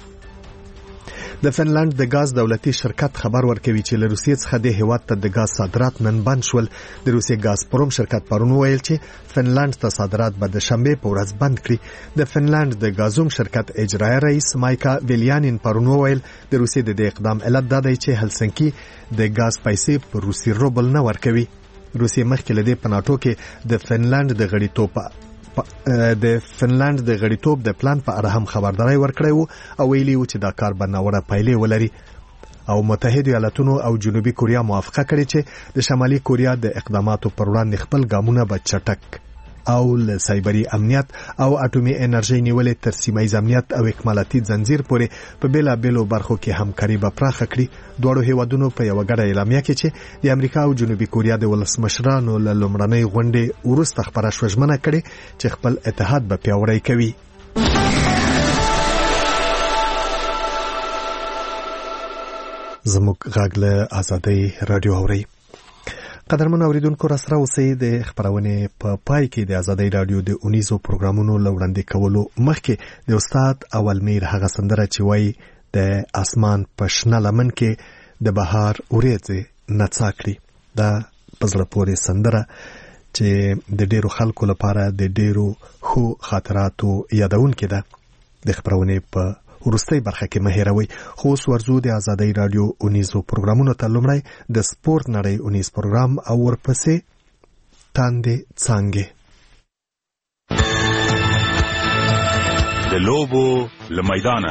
Speaker 1: د فنلند د غاز دولتي شرکت خبر ورکوي چې له روسیې څخه د هیواد ته د غاز صادرات نن بند شول. د روسیې غاز پروم شرکت پرون ویل چې فنلند ته صادرات به د شنبه په ورځ بند کړي. د فنلند د غازوم شرکت اجرایی رئیس مایکا ویلیانین پرون ویل د روسیې د اقدام علت دا دی چې هلسنکی د غاز پیسې په روسي روبل نه ورکوي. روسیې مخکې له دې په ناتو کې د فنلند د غړیتوب د فنلند د غړیتوب د پلان په اړه هم خبرداري ورکړی وو او ویلي وو چې دا کار به ناوړه پایلې ولري او متحده ایالاتونو او جنوبي کوریا موافقه کړې چې د شمالي کوریا د اقداماتو پر وړاندې خپل ګامونه به چټک او له سایبري امنیت او اټومي انرژي نیولې تر سیمایي امنیت او اکمالاتي ځنځیر پورې په بیلا بیلو برخو کې همکاري به پراخه کړي. دواړو هیوادونو په یو ګډه اعلامیه کې چې د امریکا او جنوبي کوریا د ولسمشرانو له لومړنۍ غونډې وروسته خبره شوه ژمنه کړې چې خپل اتحاد به پیاوړی کوي. زموږ غږ له ازادۍ رادیو اورئ. قدرمن اوریدونکو، را سره اوسئ. د خبرونې په پا پای کې د ازادۍ رادیو د اونیزو پروګرامونو له وړاندې کولو مخکې د استاد اولمیر هغه سندره چې وایي د اسمان په شنه لمن کې د بهار وریځې نڅا کړي. دا په زړه پورې سندره چې د ډیرو خلکو لپاره د ډیرو ښو خاطراتو یادونکې ده. د خبرونې په ورستۍ برخه کې مهیروي. خو اوس ورځو د ازادۍ رادیو اونیزو پروګرامونو ته. لومړی د سپورت نړۍ اونیز پروګرام او ورپسې تاندې څانګې.
Speaker 6: د لوبو له میدانه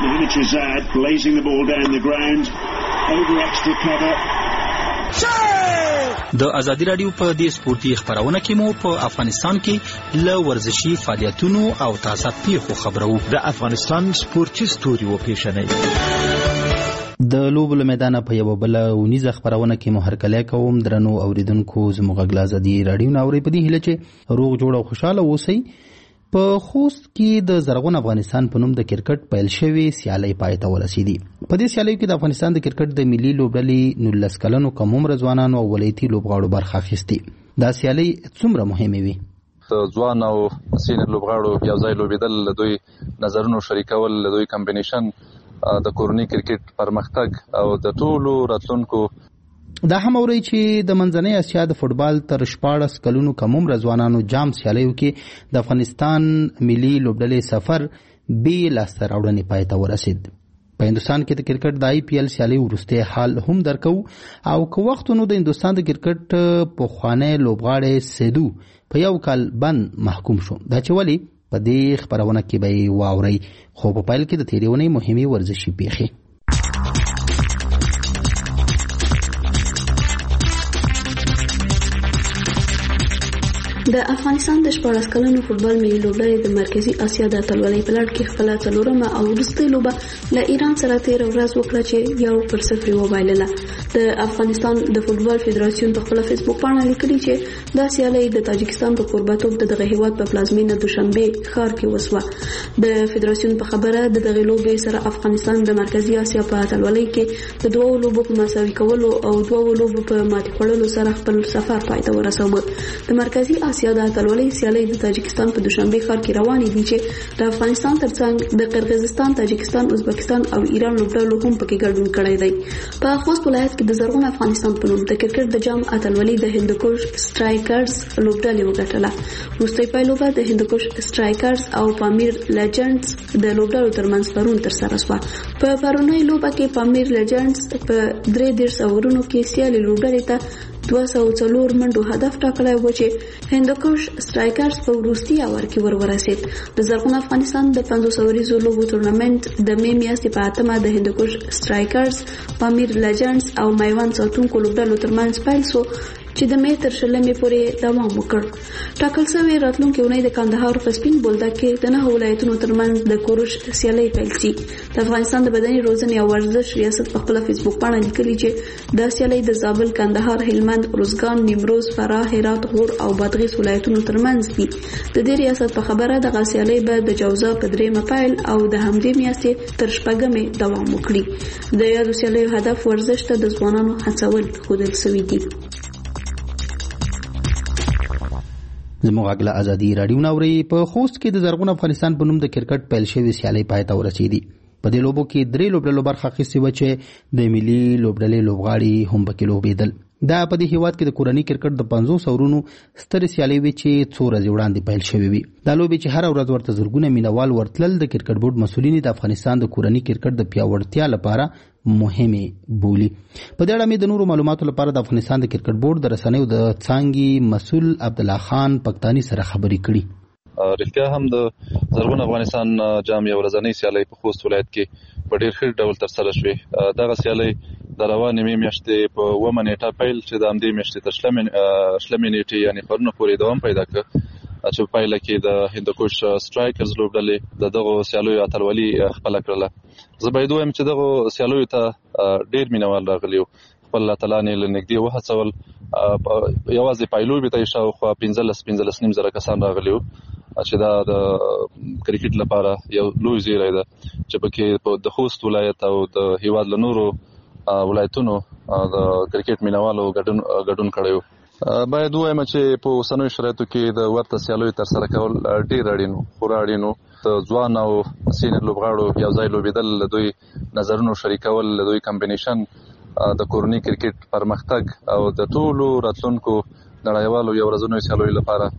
Speaker 7: د ازادي رادیو په دې سپورتي خبرونه کې مو په افغانستان کې له ورزشي فعالیتونو او تازه پیښو خبرو.
Speaker 10: د افغانستان سپورتي ستوري و پیښنې
Speaker 24: د لوبو له میدانه په یو بل ونیزه خبرونه کې مو هرکلی کوم. درنو اوریدونکو، زموږ غږ ازادي رادیو نه اوري په دې هیله چې روغ جوړ او خوشاله اوسئ. په خوست کې د زرغون افغانستان په نوم د کرکټ پیل شوی سیالي پای ته ورسېدي. په دې سیالي کې د افغانستان د کرکټ د ملي لوبډلې نولس کلنو کم عمر ځوانانو او ولایتي لوبغاړو برخه اخیستې. دا سیالي څومره مهمه وي؟
Speaker 3: ځوان او سینیر لوبغاړو یو ځای لوبېدل، له دوی نظرونو شریکول، له دوی کمبینیشن، د کورني کرکټ پرمختګ او د ټولو راتلونکو.
Speaker 24: دا هم اوري چې د منځنۍ اسیا د فوټبال تر شپاړس کلونو کم عمره ځوانانو جام سیالیو کې د افغانستان ملي لوبډلې سفر بې لاسته راوړنې پای ته ورسید. په هندوستان کې د کرکټ د آی پی ایل سیالۍ وروستی حال هم درکو او که وخت نو د هندوستان د کرکټ پخوانی لوبغاړی سیدو په یو کال بند محکوم شو. دا چې ولې په دې خپرونه کې به یې واورئ، خو په پیل کې د تېرې اونۍ مهمې ورزشي پیښې.
Speaker 8: د افغانستان د شپاړس کلنو فوټبال ملي لوبډلې د مرکزي اسیا د اتلولۍ په لړ کې خپله څلورمه او وروستۍ لوبه له ایران سره تېره ورځ وکړه چې یو پر صفر یې وبایلله. د افغانستان د فوټبال فدراسیون په خپله فیسبوک پاڼه لیکلي چې دا سیالۍ د تاجکستان په کوربهتوب د دغه هیواد په پلازمینه دوشنبې ښار کې وسوه. د فدراسیون په خبره د دغې لوبې سره افغانستان د مرکزي اسیا په اتلولۍ کې د دوو لوبو په مساوي کولو او دوو لوبو په ماتې خوړلو سره خپل سفر پای ته ورسوه. د مرکزي اسیا د اتلولۍ سیالۍ د تاجکستان په دوشنبې ښار کې روانې دي چې د افغانستان ترڅنګ د قرغیزستان، تاجکستان، ازبکستان او ایران لوبډلو هم پکې ګډون کړی دی. په خوست ولایت کې د زرغون افغانستان په نوم د کرکټ د جام اتلولۍ د هندوکش سټرایکرز لوبډلې وګټله. وروستۍ پایلوبه د هندوکش سټرایکرز او پامیر لیجنډز د لوبډلو ترمنځ پرون ترسره شوه. په پرونۍ لوبه کې پامیر لیجنډز په درې دېرش اورونو کې سیالۍ لوبډلې ته دوه سوه څلور منډو هدف ټاکلی و چې هندوکش سټرایکرز په وروستي اور کې ور ورسېد. د زرغون افغانستان د پنځوس اوریزو لوبو تورنمنټ د مې میاشتې په اتمه د هندوکش سټرایکرز، پامیر لیجنډز او میوند ساتونکو لوبډلو ترمنځ پیل شو چې د مې تر شلمې پورې دوام وکړ. ټاکل شوې راتلونکې اونۍ د کندهار په سپین بولدک کې د نهه ولایتونو ترمنځ د کوروش سیالۍ پیل شي. د افغانستان د بدني روزنې او ورزش ریاست په خپله فیسبوک پاڼه لیکلي چې دا سیالۍ د زابل، کندهار، هلمند، روزګان، نیمروز، فراه، هرات، غور او بادغیس ولایتونو ترمنځ دي. د دې ریاست په خبره دغه سیالۍ به د جوزا په درېیمه پیل او د همدې میاشتې تر شپږمې دوام وکړي. د یادو سیالیو هدف ورزش ته د ځوانانو هڅول ښودل شوي دي.
Speaker 24: زموږ غږ له ازادي راډیو نه اورئ. په خوست کې د زرغون افغانستان په نوم د کرکټ پیل شوې سیالۍ پای ته ورسېدې. په دې لوبو کې درې لوبډلو برخه اخیستې وه چې د ملي لوبډلې لوبغاړي هم پکې لوبېدل. دا په دې هیواد کې د کورني کرکټ د پنځوس اورونو سترې سیالۍ وې چې څو ورځې وړاندې پیل شوې وي. دا لوبې چې هره ورځ ورته زرګونه مینوال ورتلل، د کرکټ بورډ مسؤلین د افغانستان د کورني کرکټ د پیاوړتیا لپاره مهمه بولي. په دې اړه مې د نورو معلوماتو لپاره د افغانستان د کرکټ بورډ د رسنیو د څانګې مسؤل عبدالله خان پکتانی سره خبرې کړي.
Speaker 9: رښتیا هم د زرغون افغانستان جام یو ورځنۍ سیالۍ په خوست ولایت کې په ډېر ښه ډول ترسره شوې. دغه سیالۍ د روانې مې میاشتې په اوومه نیټه پیل چې د همدې میاشتې تر شلمې نیټې یعنې پرونه پورې دوام پیدا کړ، چې په پایله کې د هندوکش سټرایکرز لوبډلې د دغو سیالیو اتلولي خپله کړله. زه باید ووایم چې دغو سیالیو ته ډېر مینوال راغلي وو. خپل اتلان یې له نږدې وهڅول. یوازې پایلوبې ته یې شاوخوا پنځلس پنځلس نیم زره کسان راغلي وو، چې دا د کرکټ لپاره یو لوی زیری ده چې پکې د خوست ولایت او د هیواد له نورو ولایتونو د کرکټ مینوالو ګډون کړی وو. باید ووایم چې په اوسنیو شرایطو کې د ورته سیالیو ترسره کول ډېر اړین وو، خورا اړین وو. د ځوان او سینیر لوبغاړو یو ځای لوبېدل، له دوی نظرونو شریکول، له دوی کمبینیشن، د کورني کرکټ پرمختګ او د ټولو راتلونکو نړیوالو یو ورځنیو سیالیو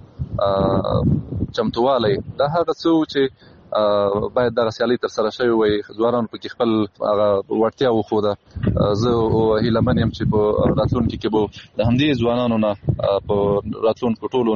Speaker 9: لپاره چمتووالی، دا هغه څه و چې باید دغه سیالۍ ترسره شوې وای. ځوانانو پکې خپل هغه وړتیا وښوده. زه هیله من یم چې په راتلونکي کې به د همدې ځوانانو نه په راتلونکو ټولو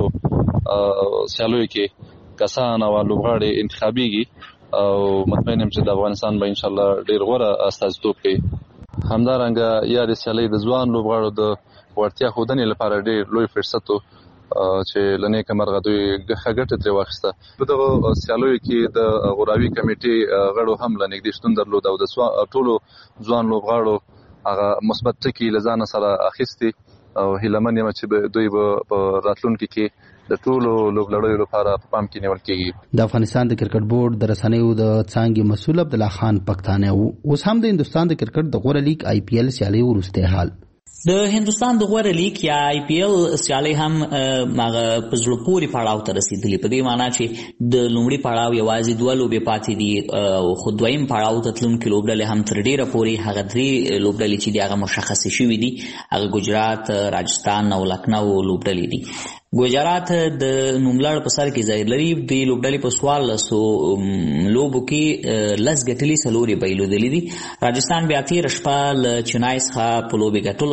Speaker 9: نړیوالو سیالیو کې کسان او لوبغاړي انتخابیږي او مطمئن یم چې د افغانستان به انشاءالله ډېر غوره استازیتوب کوي. همدارنګه یادې سیالۍ د ځوان لوبغاړو د وړتیا ښودنې لپاره ډېر لوی فرصت و چې له نیکه مرغه دوی ښه ګټه ترې واخیسته. په دغو سیالیو کې د غوراوي کمیټې غړو هم له نږدې شتون درلود او د ټولو ځوان لوبغاړو هغه مثبت ټکي له ځانه سره اخیستي او هیله من یم چې دوی به په راتلونکي کې د ټولو لوبلړیو لپاره په پام کې نیول کېږي.
Speaker 24: د افغانستان د کرکټ بورډ د رسنیو د څانګې مسؤل عبدالله خان پکتانی و. اوس هم د هندوستان د کرکټ د غوره لیګ آی پی ایل سیالۍ وروستی حال.
Speaker 5: د هندستان د غوره لیگ یا آی پی ایل سیالۍ هم هغه په زړه پورې پړاو ته رسېدلې، په دې معنا چې د لومړي پړاو یوازې دوه لوبې پاتې دي، خو دویم پړاو ته تلونکي لوبډلې هم تر ډېره پورې هغه درې لوبډلې چې دي هغه مشخصې شوي دي، هغه ګجرات، راجستان او لکنو لوبډلې دي. ګجرات د نوملړ په سر کې ځای لري، د لوبډلې په څوارلسو لوبو کې لس ګټلې څلور یې بایلودلې دي. راجستان بیا تېره شپه له چنای څخه په لوبې ګټلو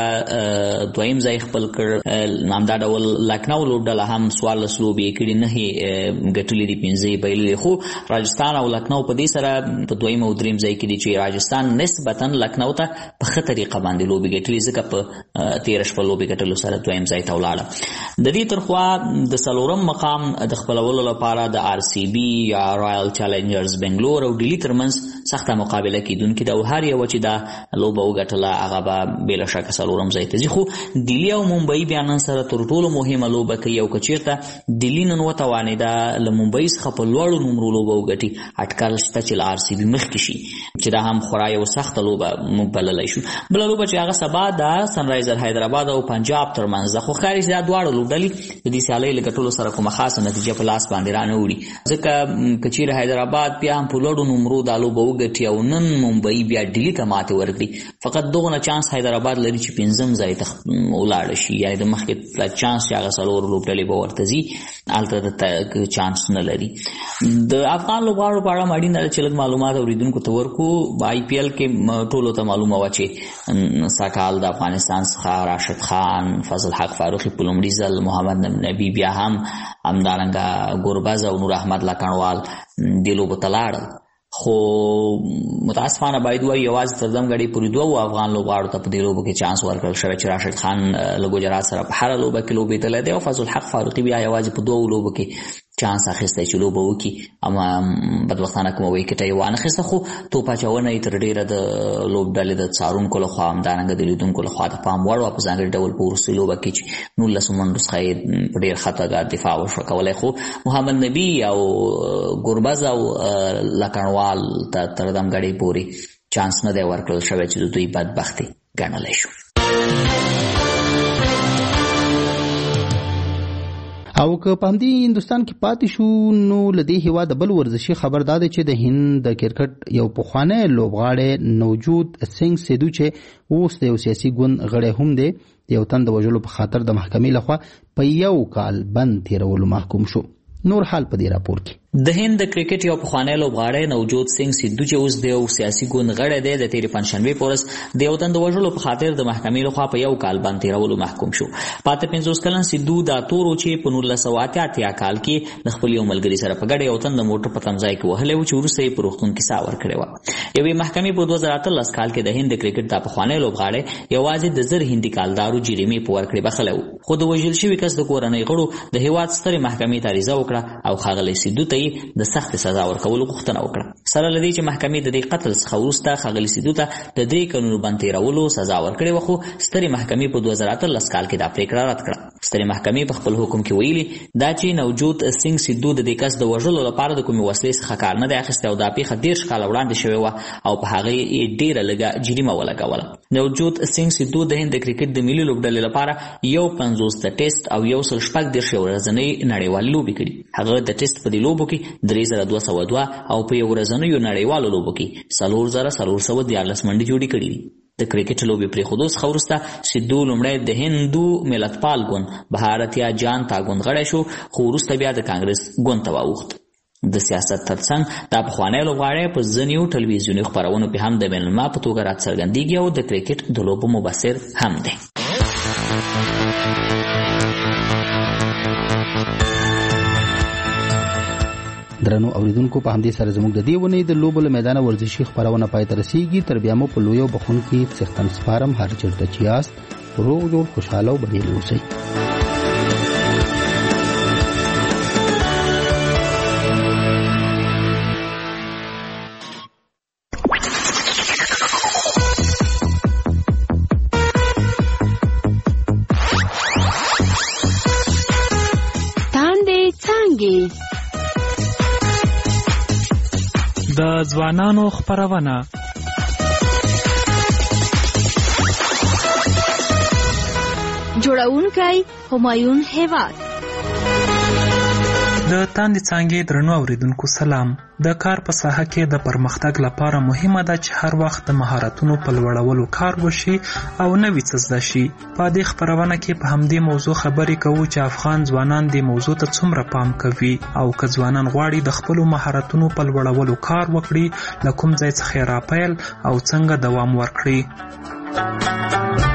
Speaker 5: سره دویم ځای خپل کړ. همدا ډول لکنو لوبډله هم څوارلس لوبې یې کړي، نهې ګټلې دي، پنځه یې بایللې. خو راجستان او لکنو په دې سره په دویم او دریم ځای کې دي چې راجستان نسبتا لکنو ته په ښه طریقه باندې لوبې ګټلې، ځکه په تېره شپه لوبې ګټلو سره دویم ځای ته ولاړه. د دې ترخوا د څلورم مقام د خپلولو لپاره د آر سی بي یا رایل چیلنجرز بنګلور او ډیلی ترمنځ سخته مقابله کیدونکې ده او هر یوه چې دا لوبه وګټله هغه به بېله شکه څلورم ځای ته ځي. خو ډیلي او ممبئی بیا نن سره تر ټولو مهمه لوبه کوي او که چېرته ډیلي نن وتوانېده له ممبئی څخه په لوړو نومرو لوبه وګټي، اټکل شته چې له آر سی بي مخکې شي، چې دا هم خورا یو سخته لوبه موږ بللی شو. بله لوبه چې هغه سبا ده سنرایزر حیدرآباد او پنجاب ترمنځ ده، خو ښکاري چې دا دواړه لوبډلې د دې سیالۍ له ګټلو سره کومه خاصه نتیجه په لاس باندې رانه وړي، ځکه که چیرې حیدرآباد بیا هم په لوړو نومرو دا لوبه وګټي او نن ممبئی بیا ډیلي ته ماتې ورکړي، فقط دغونه چانس حیدرآباد لري چې پنځم ځای ته ولاړه شي، یعنې د مخکې چانس چې هغه څلور لوبډلې به ورته ځي هلته د چانس نه لري. د افغان لوبغاړو په اړه هم اړینه ده چې لږ معلومات اورېدونکو ته ورکړو. آی پی ایل کې ټولو ته معلومه وه چې سږکال د افغانستان څخه راشد خان، فضل حق فاروقي په لومړي ځل، محمد نبي بیا هم همدارنګه ګوربز او نور احمد لکنوال دې لوبو ته لاړل. خو متاسفانه باید وایو یوازې تر دمګړۍ پورې دوو افغان لوبغاړو ته په دې لوبو کې چانس ورکړل شوی چې راشد خان له ګجرات سره په هره لوبه کې لوبېدلی دی او فضل حق فاروقي بیا یوازې په دوو لوبو کې چانس اخیستی چې لوبه وکړي، اما بدبختانه کومه ویکټه یې وانخیسته. خو توپ اچونه یې تر ډېره د لوبډلې د څارونکو لخوا همدارنګه د لیدونکو لخوا د پام وړ وه، په ځانګړي ډول په وروستۍ لوبه کې چې نولسو منډو څخه یې په ډېر ښه توګه دفاع وشوه کولی. خو محمد نبي او ګوربز او لکنوال ته تر دمګړۍ پورې چانس نه دی ورکړل شوی چې د دوی بدبختي ګڼلی شو.
Speaker 24: او که په همدې هندوستان کې پاتې شو نو له دې هېواده بل ورزشي خبر دا دی چې د هند د کرکټ یو پخوانی لوبغاړی نوجود سنگ سیدو چې اوس د یو سیاسي ګوند غړی هم دی، د یو تن د وژلو په خاطر د محکمې لخوا په یو کال بند تېرولو محکوم شو. نور حال په دې راپور کې
Speaker 5: د هند د کرکټ یو پخوانی لوبغاړی نوجود سنگ سیدو چې اوس د یو سیاسي ګوند غړی دی، د تېرې پنجشنبې په ورځ د یو تن د وژلو په خاطر د محکمې لخوا په یو کال بند تېرولو محکوم شو. په اته پنځوس کلن سیدو دا تور و چې په نولس سوه اتیا اتیا کال کې د خپل یو ملګري سره په ګډه یو تن د موټر په تمځای کې وهلی و چې وروسته یې په روغتون کې ساه ورکړې وه. یوې محکمې په دوه زره اتلس کال کې د هند د کرکټ دا پخوانی لوبغاړی یوازې د زر هندي کالدارو جریمې په ورکړې بخلی و، خو د وژل شوي کس د کورنۍ غړو د هېواد سترې محکمې ته عریضه وکړه او ښاغلی سیدو ته یې د سختې سزا ورکولو غوښتنه وکړه. سره له دې چې محکمې د دې قتل څخه وروسته ښاغلي سیدو ته د درې کلونو بند تېرولو سزا ورکړې وه، خو سترې محکمې په دوه زره اتلس کال کې دا پرېکړه رد کړه. سترې محکمې په خپل حکم کې ویلي دا چې نوجود سنگ سیدو د دې کس د وژلو لپاره د کومې وسلې څخه کار نه دی اخیستی او دا پیښه دېرش کاله وړاندې شوې وه او په هغې یې ډېره لږه جریمه ولګوله. نوجود سنگ سیدو د هند د کرکټ د ملي لوبډلې لپاره یو پنځوس د ټیسټ او یو سل شپږ دېرش ورځنۍ نړیوالې لوبې کړي. هغه د ټیسټ په دې لوبو کې درې زره دوه سوه دوه او په یو ورځنیو نړیوالو لوبو کې څلور زره څلور سوه دیارلس منډې جوړې کړي دي. د کرکټ لوبې پرېښودو څخه وروسته سیدو لومړی د هندو ملتپال ګوند بهارتیا جانتا ګوند غړی شو، خو وروسته بیا د کانګرس ګوند ته واوښت. د سیاست ترڅنګ دا پخوانی لوبغاړی په ځینو ټلویزیوني خپرونو کې هم د مېلمه په توګه راڅرګندېږي او د کرکټ د لوبو مبصر هم دی.
Speaker 24: درنو اوریدونکو په همدې سره زموږ د دې ونې د لوبو له میدانه ورزشي خپرونه پای ته رسیږي. تر بیا مو په لویو بخونکي څښتن سپارم، هر چېرته چې یاست روغ جوړ خوشحاله او بریالي اوسئ.
Speaker 11: د ځوانانو خپرونه جوړونکی همایون هیواد.
Speaker 14: د تاندې څانګې درنو اوریدونکو سلام. د کار په ساحه کې د پرمختګ لپاره مهمه ده چې هر وخت د مهارتونو په لوړولو کار وشي او نوي څه زده شي. په دې خپرونه کې په همدې موضوع خبرې کوو چې افغان ځوانان دې موضوع ته څومره پام کوي او که ځوانان غواړي د خپلو مهارتونو په لوړولو کار وکړي له کوم ځای څخه یې راپیل او څنګه دوام ورکړي.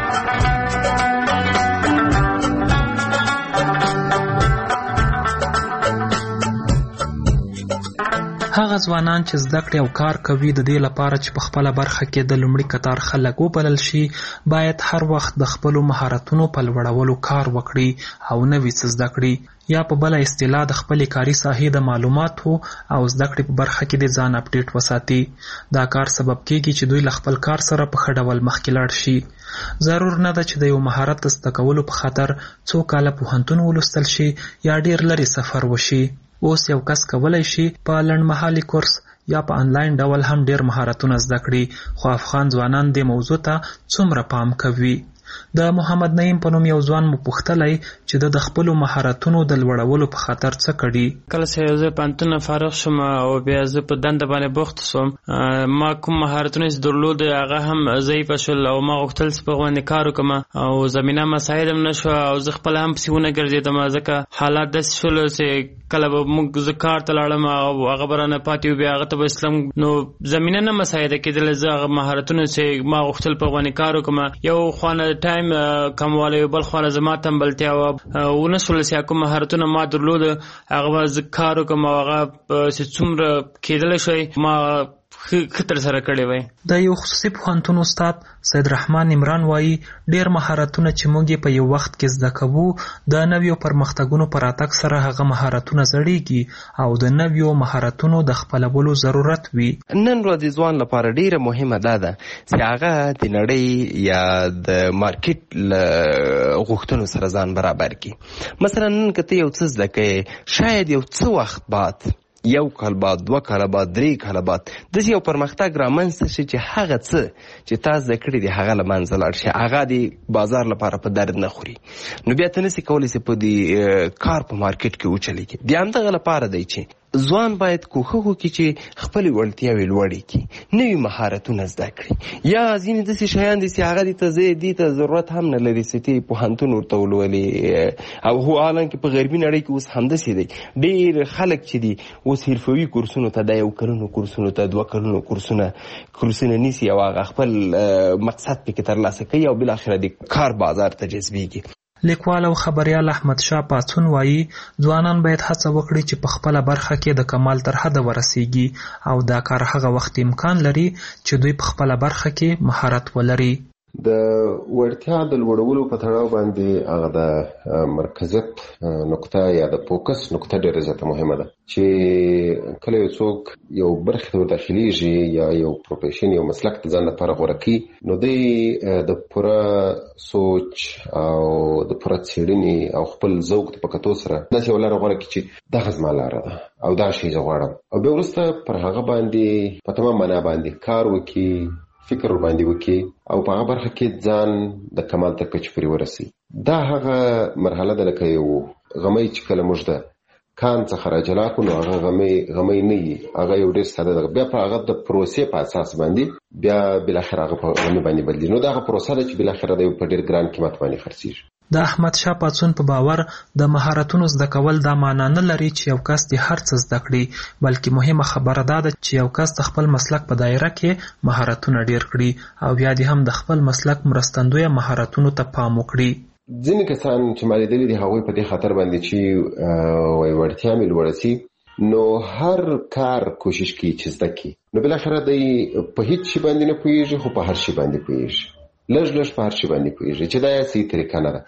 Speaker 14: هغه ځوانان چې زده کړې او کار کوي د دې لپاره چې په خپله برخه کې د لومړي کتار خلک وبلل شي باید هر وخت د خپلو مهارتونو په لوړولو کار وکړي او نوي څه زده کړي یا په بله اصطلاح د خپلې کاري ساحې د معلوماتو او زده کړې په برخه کې د ځان اپډیټ وساتي. دا کار سبب کېږي چې دوی له خپل کار سره په ښه ډول مخکې لاړ شي. ضرور نه ده چې د یو مهارت د زده کولو په خاطر څو کاله پوهنتون ولوستل شي یا ډېر لرې سفر وشي. اوس یو کس کولی شي په لنډمهالي کورس یا په انلاین ډول هم ډېر مهارتونه زده کړي، خو افغان ځوانان دې موضوع ته څومره پام کوي؟ د محمد نعیم په نوم یو ځوان مو پوښتلی چې د خپلو مهارتونو د لوړولو په خاطر څه کړي.
Speaker 15: کله چې زه پوهنتون فارغ شوم او بیا زه په دنده باندې بوخت شوم، ما کوم مهارتونه چې درلود هغه هم ضعیفه شول او ما غوښتل چې په باندې کار وکړم او زمینه مساعد هم نه شوه او زه خپله هم پسې ونه ګرځېدم ځکه حالات داسې شول چې کله به موږ زه کار ته لاړم او هغه به رانه پاتې و، بیا هغه ته به اسلم نو زمینه نه مساعده کېدله. زه هغه مهارتونه چې ما غوښتل په باندې کار وکړم یو خوانه ټایم کموالی بل خواله زما تنبلتیا وه ونه شوله چې کوم مهارتونه ما درلود هغه به زه کار وکړم او هغه چې څومره کېدلی شوی ما ښه ترسره کړی وی.
Speaker 14: د یو خصوصي پوهنتون استاد سید رحمان عمران وایي ډېر مهارتونه چې موږ یې په یو وخت کې زده کوو د نویو پرمختګونو په راتګ سره هغه مهارتونه زړیږي او د نویو مهارتونو د خپلولو ضرورت وي.
Speaker 16: نن ورځ ځوان لپاره ډېره مهمه دا ده چې هغه د نړۍ یا د مارکیټ له غوښتنو سره ځان برابر کړي. مثلا نن که ته یو څه زده کوې شاید یو څه وخت بعد یو کال بعد دوه کاله بعد درې کاله بعد داسې یو پرمختګ رامنځته شي چې هغه څه چې تا زده کړي دي هغه له منځه لاړ شي، هغه د بازار لپاره په درد نه خوري. نو بیا ته نسې کولی چې په دې کار په مارکیټ کې وچلېږي. د همدغه لپاره دی چې ځوان باید کوښښ وکړي چې خپلې وړتیاوې لوړې کړي، نوي مهارتونه زده کړي. یا ځینې داسې شیان دي چې هغه دې ته زه دې ته ضرورت هم نه لري چې ته پوهنتون ورته ولولې او هو حالانکې په غربي نړۍ کې اوس همداسې دی. ډېر خلک چې دي اوس حرفوي کورسونو ته د یو کلونو کورسونو ته دوه کلونو کورسونه کورسونه نیسي او هغه خپل مقصد پکې ترلاسه کوي او بالاخره د کار بازار ته جذبېږي.
Speaker 14: لیکوال او خبریال احمد شاه پاڅون وایي ځوانان باید هڅه وکړي چې په خپله برخه کې د کمال تر حده ورسیږي او دا کار هغه وخت امکان لري چې دوی په خپله برخه کې مهارت ولري.
Speaker 25: د وړتیا د لوړولو په تړاو باندې هغه د مرکزیت نقطه یا د فوکس نقطه ډېره زیاته مهمه ده چې کله یو څوک یو برخې ته وداخلیږي یا یو پروفیشن یو مسلک د ځان لپاره غوره کړي نو دی د پوره سوچ او د پوره څېړنې او خپل ذوق په کتو سره داسې یو لاره غوره کړي چې دغه زما لاره ده او دغه شی زه غواړم او بیا وروسته پر هغه باندې په تمام معنا باندې کار وکړي، فکر باندې وکړي او په هغه برخه کې ځان د کمال تر کچې پورې ورسوي. دا هغه مرحله ده لکه یو غمی چې کله موږ د کان څخه راجلا کړو نو هغه غمی غمی نه وي، هغه یو ډېر ساده ده. بیا په هغه د پروسې په اساس باندې بیا بالاخره هغه په غمی باندې بدلېږي. نو دا هغه پروسه ده چې بالاخره د یو په ډېر ګران قیمت باندې خرڅېږي.
Speaker 14: د احمد شاه پاڅون په باور د مهارتونو زده کول دا معنا نه لري چې یو کس د هر څه زده کړي، بلکې مهمه خبره دا ده چې یو کس د خپل مسلک په دایره کې مهارتونه ډېر کړي او بیا دې هم د خپل مسلک مرستندویه مهارتونو ته پام وکړي.
Speaker 25: ځینې کسان چې ما لیدلي دي هغوی په دې خاطر باندې چې وایي وړتیا مې لوړه سي نو هر کار کوشش کوي چې زده کړي، نو بالاخره دی په هیڅ شي باندې نه پوهېږي خو په هر شي باندې پوهېږي، لږ لږ په هر شي باندې پوهېږي چې دا یې صحیح طریقه نه ده.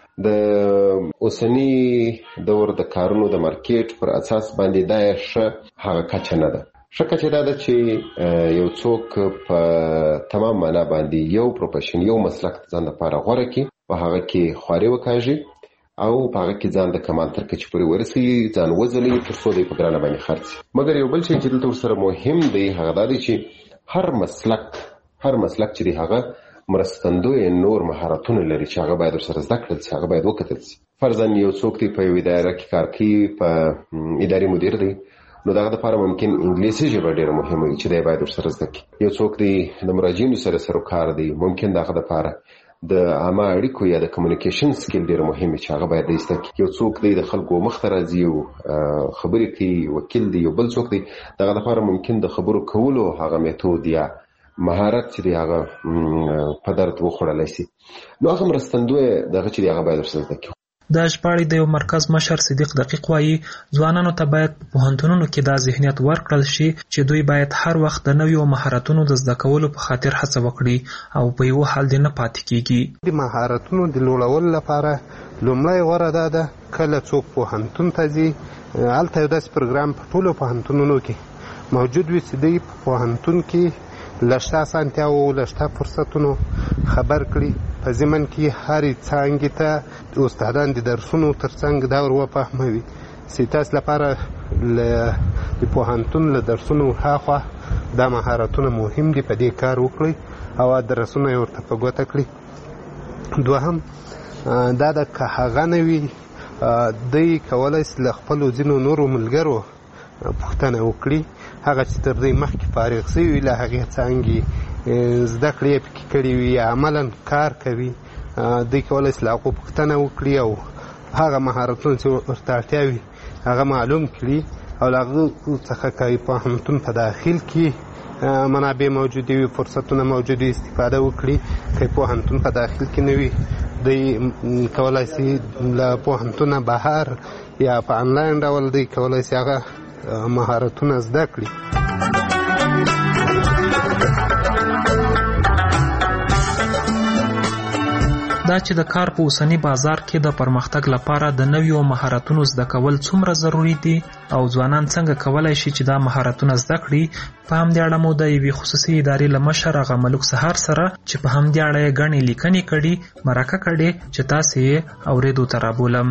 Speaker 25: د اوسني دور د کارونو د مارکیټ پر اساس باندې دا یې ښه هغه کچه نه ده. ښه کچه دا ده چې یو څوک په تمام معنا باندې یو پروفیشن یو مسلک ځان لپاره غوره کړي، په هغه کې خواري وکاږي او په هغه کې ځان د کمال تر کچې پورې ورسوي، ځان وځلوي تر څو دی په ګرانه باندې خرڅ. مګر یو بل شی چې دلته ورسره مهم دی هغه دا دی چې هر مسلک هر مسلک چې دی هغه مرستندوی نور مهارتونه لري چې هغه باید ورسره زده کړل شي، هغه باید وکتل شي. فرضاً یو څوک دی په یو اداره کې کار کوي، په اداري مدیر دی، نو دغه لپاره ممکن انګلیسي ژبه ډېره مهمه وي چې دی باید ورسره زده کړي. یو څوک دی د مراجعینو سره سروکار دی، ممکن دغه لپاره د عامه اړیکو یا د کمیونیکیشن سکیل ډېر مهم چې هغه باید زده کړي. یو څوک دی د خلکو مخ ته راځي او خبرې کوي، وکیل دی، یو بل څوک دی، دغه لپاره ممکن د خبرو کولو هغه میتود یا مهارت چې دی هغه په درد وخوړلی شي. نو هغه مرستندوی دغه چې دی هغه باید ورسره زده کړي.
Speaker 14: د ژباړې د یو مرکز مشر صدیق دقیق وایي ځوانانو ته باید په پوهنتونونو کې دا ذهنیت ورکړل شي چې دوی باید هر وخت د نویو مهارتونو د زده کولو په خاطر هڅه وکړي او په یو حال دې نه پاتې کیږي.
Speaker 4: د مهارتونو د لوړولو لپاره لومړی غوره دا ده کله څوک پوهنتون ته ځي، هلته یو داسې پروګرام په ټولو پوهنتونونو کې موجود وي چې دوی په پوهنتون کې له شته اسانتیاوو له شته فرصتونو خبر کړي. په ضمن کې هرې څانګې ته استادان د درسونو تر څنګ دا ور وفهموي چې تاسو لپاره د پوهنتون له درسونو هاخوا دا مهارتونه مهم دي، په دې کار وکړئ او درسونه یې ورته په ګوته کړي. دوهم دا د که هغه نه وي دوی کولی شي له خپلو ځینو نورو ملګرو پوښتنه وکړي، هغه چې تر دې مخکې فارغ شوي وي له هغې څانګې زده کړې یې پکې کړي وي یا عملا کار کوي، دوی کولی شي له هغو پوښتنه وکړي او هغه مهارتونه چې ورته اړتیا وي هغه معلوم کړي او له هغه څخه که پوهنتون په داخل کې منابع موجودې وي، فرصتونه موجود وي، استفاده وکړي. که پوهنتون په داخل کې نه وي دوی کولی شي له پوهنتونه بهر یا په انلاین ډول دوی کولی شي هغه مهارتونه زده کړي.
Speaker 14: دا چې د کار په اوسنی بازار کې د پرمختګ لپاره د نویو مهارتونو زده کول څومره ضروری دي او ځوانان څنګه کولای شي چې دا مهارتونه زده کړي، په همدې اړه مو د یوې خصوصي ادارې له مشر هغه ملک سهار سره چې په همدې اړه یې ګڼې لیکنې کړي مرکه کړې چې تاسې یې اورېدو ته رابولم.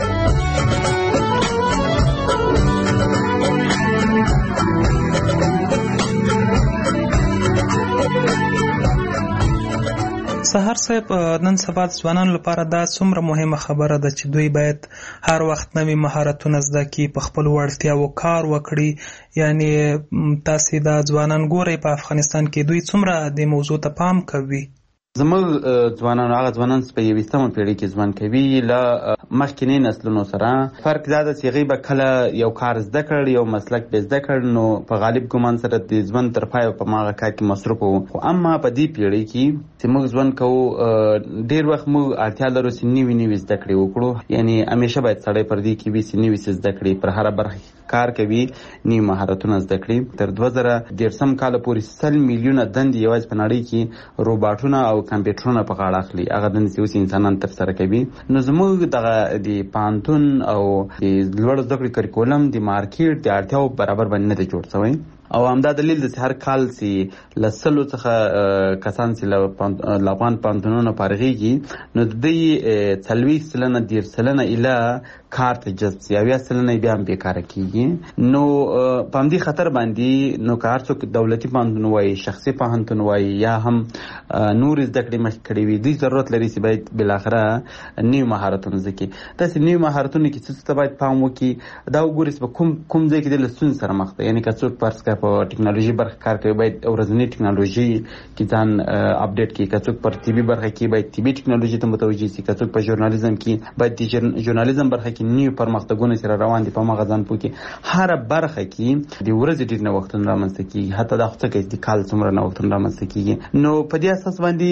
Speaker 14: سهار صاحب، نن سبا د ځوانانو لپاره دا څومره مهمه خبره ده چې دوی باید هر وخت نوي مهارتونه زده کړي، په خپلو وړتیاوو کار وکړي. یعنی تاسې دا ځوانان ګورئ په افغانستان کې دوی څومره دې موضوع ته پام کوي؟
Speaker 13: زموږ ځوانان هغه ځوانان چې په یویشتمه پیړۍ کې ژوند کوي له مخکینی نسلونو سره فرق دا ده چې هغوی به کله یو کار زده کړ، یو مسلک به زده کړ، نو په غالب ګمان سره د ژوند تر پایه په هماغه کار کې مصروف وو. خو اما په دې پیړۍ کې چې موږ ژوند کوو ډېر وخت موږ اړتیا لرو چې نوي نوي زده کړې وکړو. یعنی همیشه باید سړی پر دې کې وي چې نوي څه زده کړي، پر هره برخه کار کوي، نوي مهارتونه زده کړي. تر دوه زره دېرشم کاله پورې سل میلیونه دندې یوازې په نړۍ کې روباټونه او کمپیوټرونه په غاړه اخلي، هغه دندې چې اوس انسانان ترسره کوي. نو زموږ دغه د پوهنتون او د لوړ زده کړې کریکولم د مارکیټ د اړتیاو برابر باندې نه دی جوړ شوی او همدا دلیل د هر کال چې له سلو څخه کسان چې له افغان پوهنتونونو فارغېږي نو د دوی څلوېښت سلنه دېرش سلنه ایله کار ته جذب شي، اویا سلنه بیا هم بېکاره کېږي. نو په همدې خطر باندې نو که هر څوک دولتي پوهنتون وایي، شخصي پوهنتون وایي یا هم نور زده کړې مخکې کړې وي، دوی ضرورت لري چې باید بالاخره نوي مهارتونه زده کړي. داسې نوي مهارتونه کې څه ته باید پام وکړي، دا وګورئ چې په کوم کوم ځای کې د له ستونزې سره مخ ده. یعنې که څوک فرض کړه په ټکنالوژي برخه کار کوي باید ورځنی ټکنالوژي کې ځان اپډیټ کړي، که څوک پر طبي برخه کې باید طبي ټکنالوژي ته متوجه شي، که څوک په ژورنالیزم کې باید د ژورنالیزم برخه کې نوي پرمختګونه چې را روان دي په هماغه ځان پوه کړي. هره برخه کې د ورځې ډېر نوښتونه رامنځته کېږي، حتی دا خو څه کوي د کال څومره نوښتونه رامنځته کېږي. نو په دې اساس باندې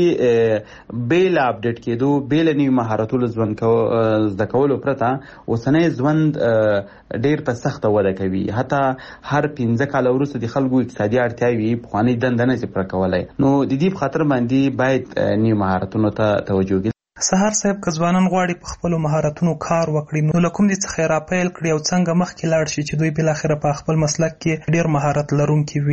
Speaker 13: بې له اپډیټ کېدو، بې له نوي مهارتونو ژوند زده کولو پرته اوسنی ژوند ډېر په سخته وده کوي. حتی هر پنځه کاله وروسته د خلکو اقتصادي اړتیاوې پخوانۍ دنده نه شي پوره کولی. نو د دې په خاطر باندې باید نوي مهارتونو ته توجه وکړي.
Speaker 14: سهار صاحب، که ځوانان غواړي په خپلو مهارتونو کار وکړي نو له کوم دې څخه یې راپیل کړي او څنګه مخکې لاړ شي چې دوی بالاخره په خپل مسلک کې ډېر مهارت لرونکي وي؟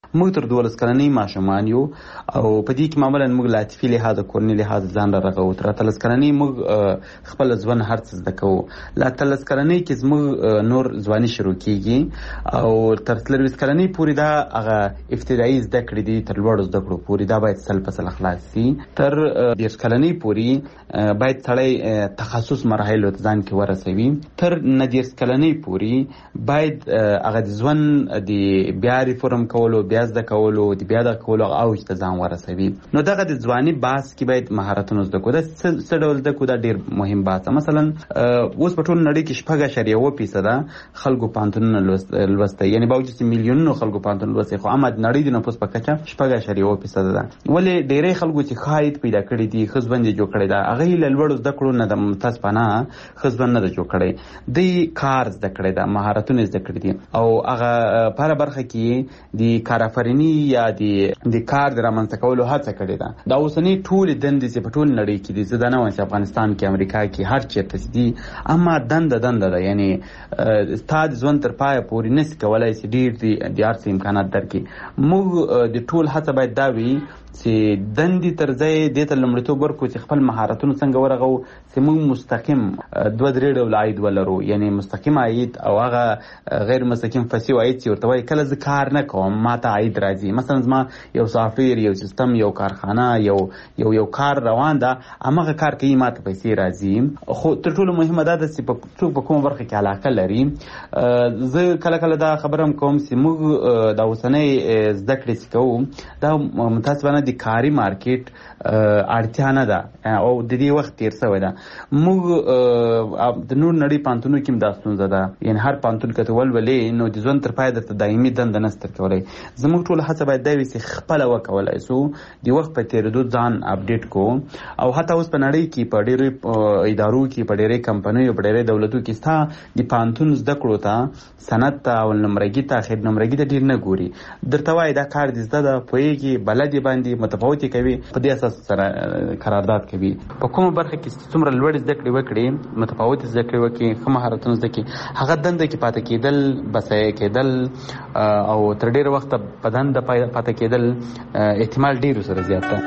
Speaker 13: موږ تر دولس کلنۍ ماشومان یو او په دې کې معمولا موږ له عاطفي لحاظه کورني لحاظه ځان را رغوو. تر اتلس کلنۍ موږ خپل ځوان هر څه زده کوو. له اتلس کلنۍ کې زموږ نور ځواني شروع کیږي او تر څلوېښت کلنۍ پورې دا هغه ابتدایي زده کړې دي تر لوړو زده کړو پورې دا باید سل په سل خلاص شي. تر دېرش کلنۍ پورې باید سړی تخصص مراحلو ته ځان کې ورسوي. تر نه دېرش کلنۍ پورې باید هغه د ژوند د بیا ریفورم کولو بیا زده کولو د بیا د کولو اوج ته ځان ورسوي. نو دغه د ځواني بحث کې باید مهارتونه زده کړو. دا څه ډول زده کړو دا ډېر مهم بحث. مثلا اوس په ټول نړۍ کې شپږ اعشاریه اوه فیصده خلکو پوهنتونونه لوستی، یعنې باوجود چې میلیونونو خلکو پوهنتون لوستی، خو عامه نړۍ د نفوس په کچه شپږ اعشاریه اوه فیصده ده. ولې ډېری خلکو چې ښه عاید پیدا کړی دي، ښه ژوند یې جوړ کړی ده، هغه یې له لوړو زده کړو نه د متاسفانه ښه ژوند نه ده جوړ کړی. دوی کار زده کړی ده، مهارتونه زده کړي دي او هغه په هره برخه کې د کارآفریني یا د کار د رامنځته کولو هڅه کړې ده. دا اوسنۍ ټولې دندې چې په ټول نړۍ کې دي، زه دا نه وایم چې افغانستان کې، امریکا کې، هر چېرته چې دي، اما دنده دنده ده. یعنې ستا د ژوند تر پایه پورې نسي کولی چې ډېر د هر څه امکانات درکړي. موږ د ټول هڅه باید دا وي چې دندې تر ځای دې ته لومړیتوب ورکړو چې خپل مهارتونه څنګه ورغو چې موږ مستقیم دوه درې ډوله عاید ولرو. یعنې مستقیم عاید او هغه غیر مستقیم فسیو عاید چې ورته وایي کله زه کار نه کوم ما ته عاید راځي. مثلا زما یو سافټویر، یو سیستم، یو کارخانه، یو یو یو کار روان ده، هماغه کار کوي، ما ته پیسې راځي. خو تر ټولو مهمه دا ده چې څوک په کومه برخه کې علاقه لري. زه کله کله دا خبره هم کوم چې موږ دا اوسنۍ زده کړې چې کوو دا متاسفانه د کاري مارکیټ اړتیا نه ده او د دې وخت تیر شوی ده. موږ د نور نړۍ پوهنتونونو کې هم دا ستونزه ده. یعنې هر پوهنتون که ته ولولې نو د ژوند تر پایه درته دایمي دنده نشته درکولی. زموږ ټوله هڅه باید دا وي چې خپله وکولی شو د وخت په تېرېدو ځان اپډېټ کړو. او حتی اوس په نړۍ کې په ډېرو ادارو کې، په ډېرې کمپنیو، په ډېرې دولتو کې ستا د پوهنتون زده کړو ته، سند ته، اول نمرګي ته، اخر نمرګي ته ډېر نه ګوري. درته وایي دا کار دې زده ده، پوهېږي، بلد یې باندې متفاوتې کوي، په دې اساس سره قرارداد کوي. په کومه برخه کې څومره لوړې زده کړې وکړي، متفاوتې زده کړې وکړي، ښه مهارتونه زده کړي، هغه دنده کې پاتې کېدل، بسایه کېدل او تر ډېره وخته په دنده پاتې کېدل احتمال ډېر سره زیات ده.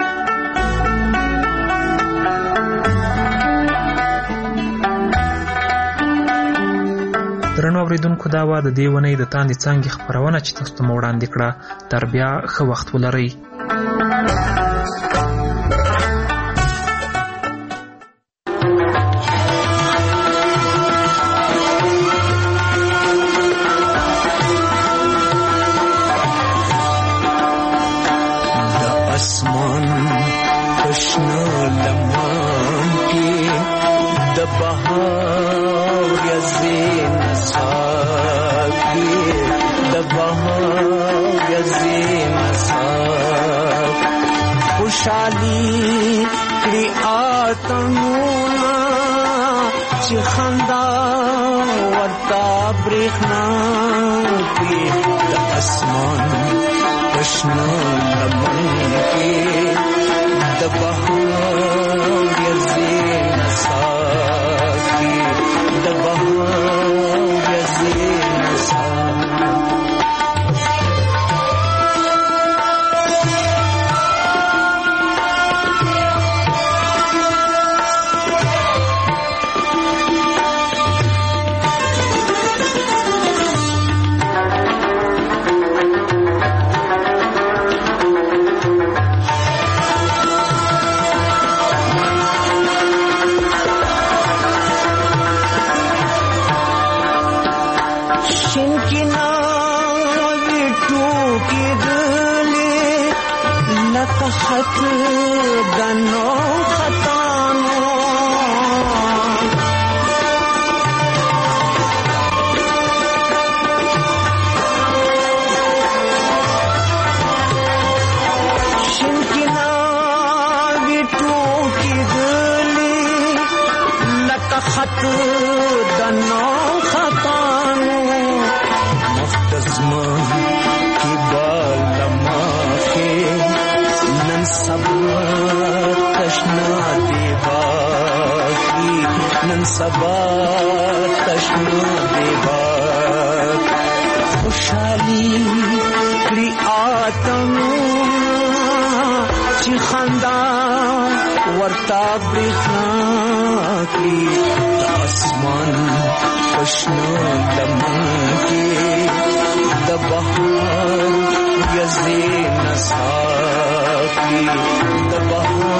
Speaker 14: درنو اوریدونکو، دا وه د دې اونۍ د تاندې څانګې خپرونه چې تاسو ته مو وړاندې کړه. تر بیا ښه وخت ولرئ.
Speaker 17: خوشحالی کړي آتنونه چې خندا ورته برېښنا کړي د اسمان په شنه لمن کې د بهار یزې نڅا کړي د بهار یزې نڅا. خط دنو خطانو شنکنا ویٹو کی دلی لکا خط دنو خطانو مختزمان کی بالما کے نن سبا تشنا دی باقی نن سبا تشنا دی باقی خوشحالی کری چې خندا ورتا برېښنا کړي د اسمان پشنو لمن کې د بهار یزې نڅا کړي د بهار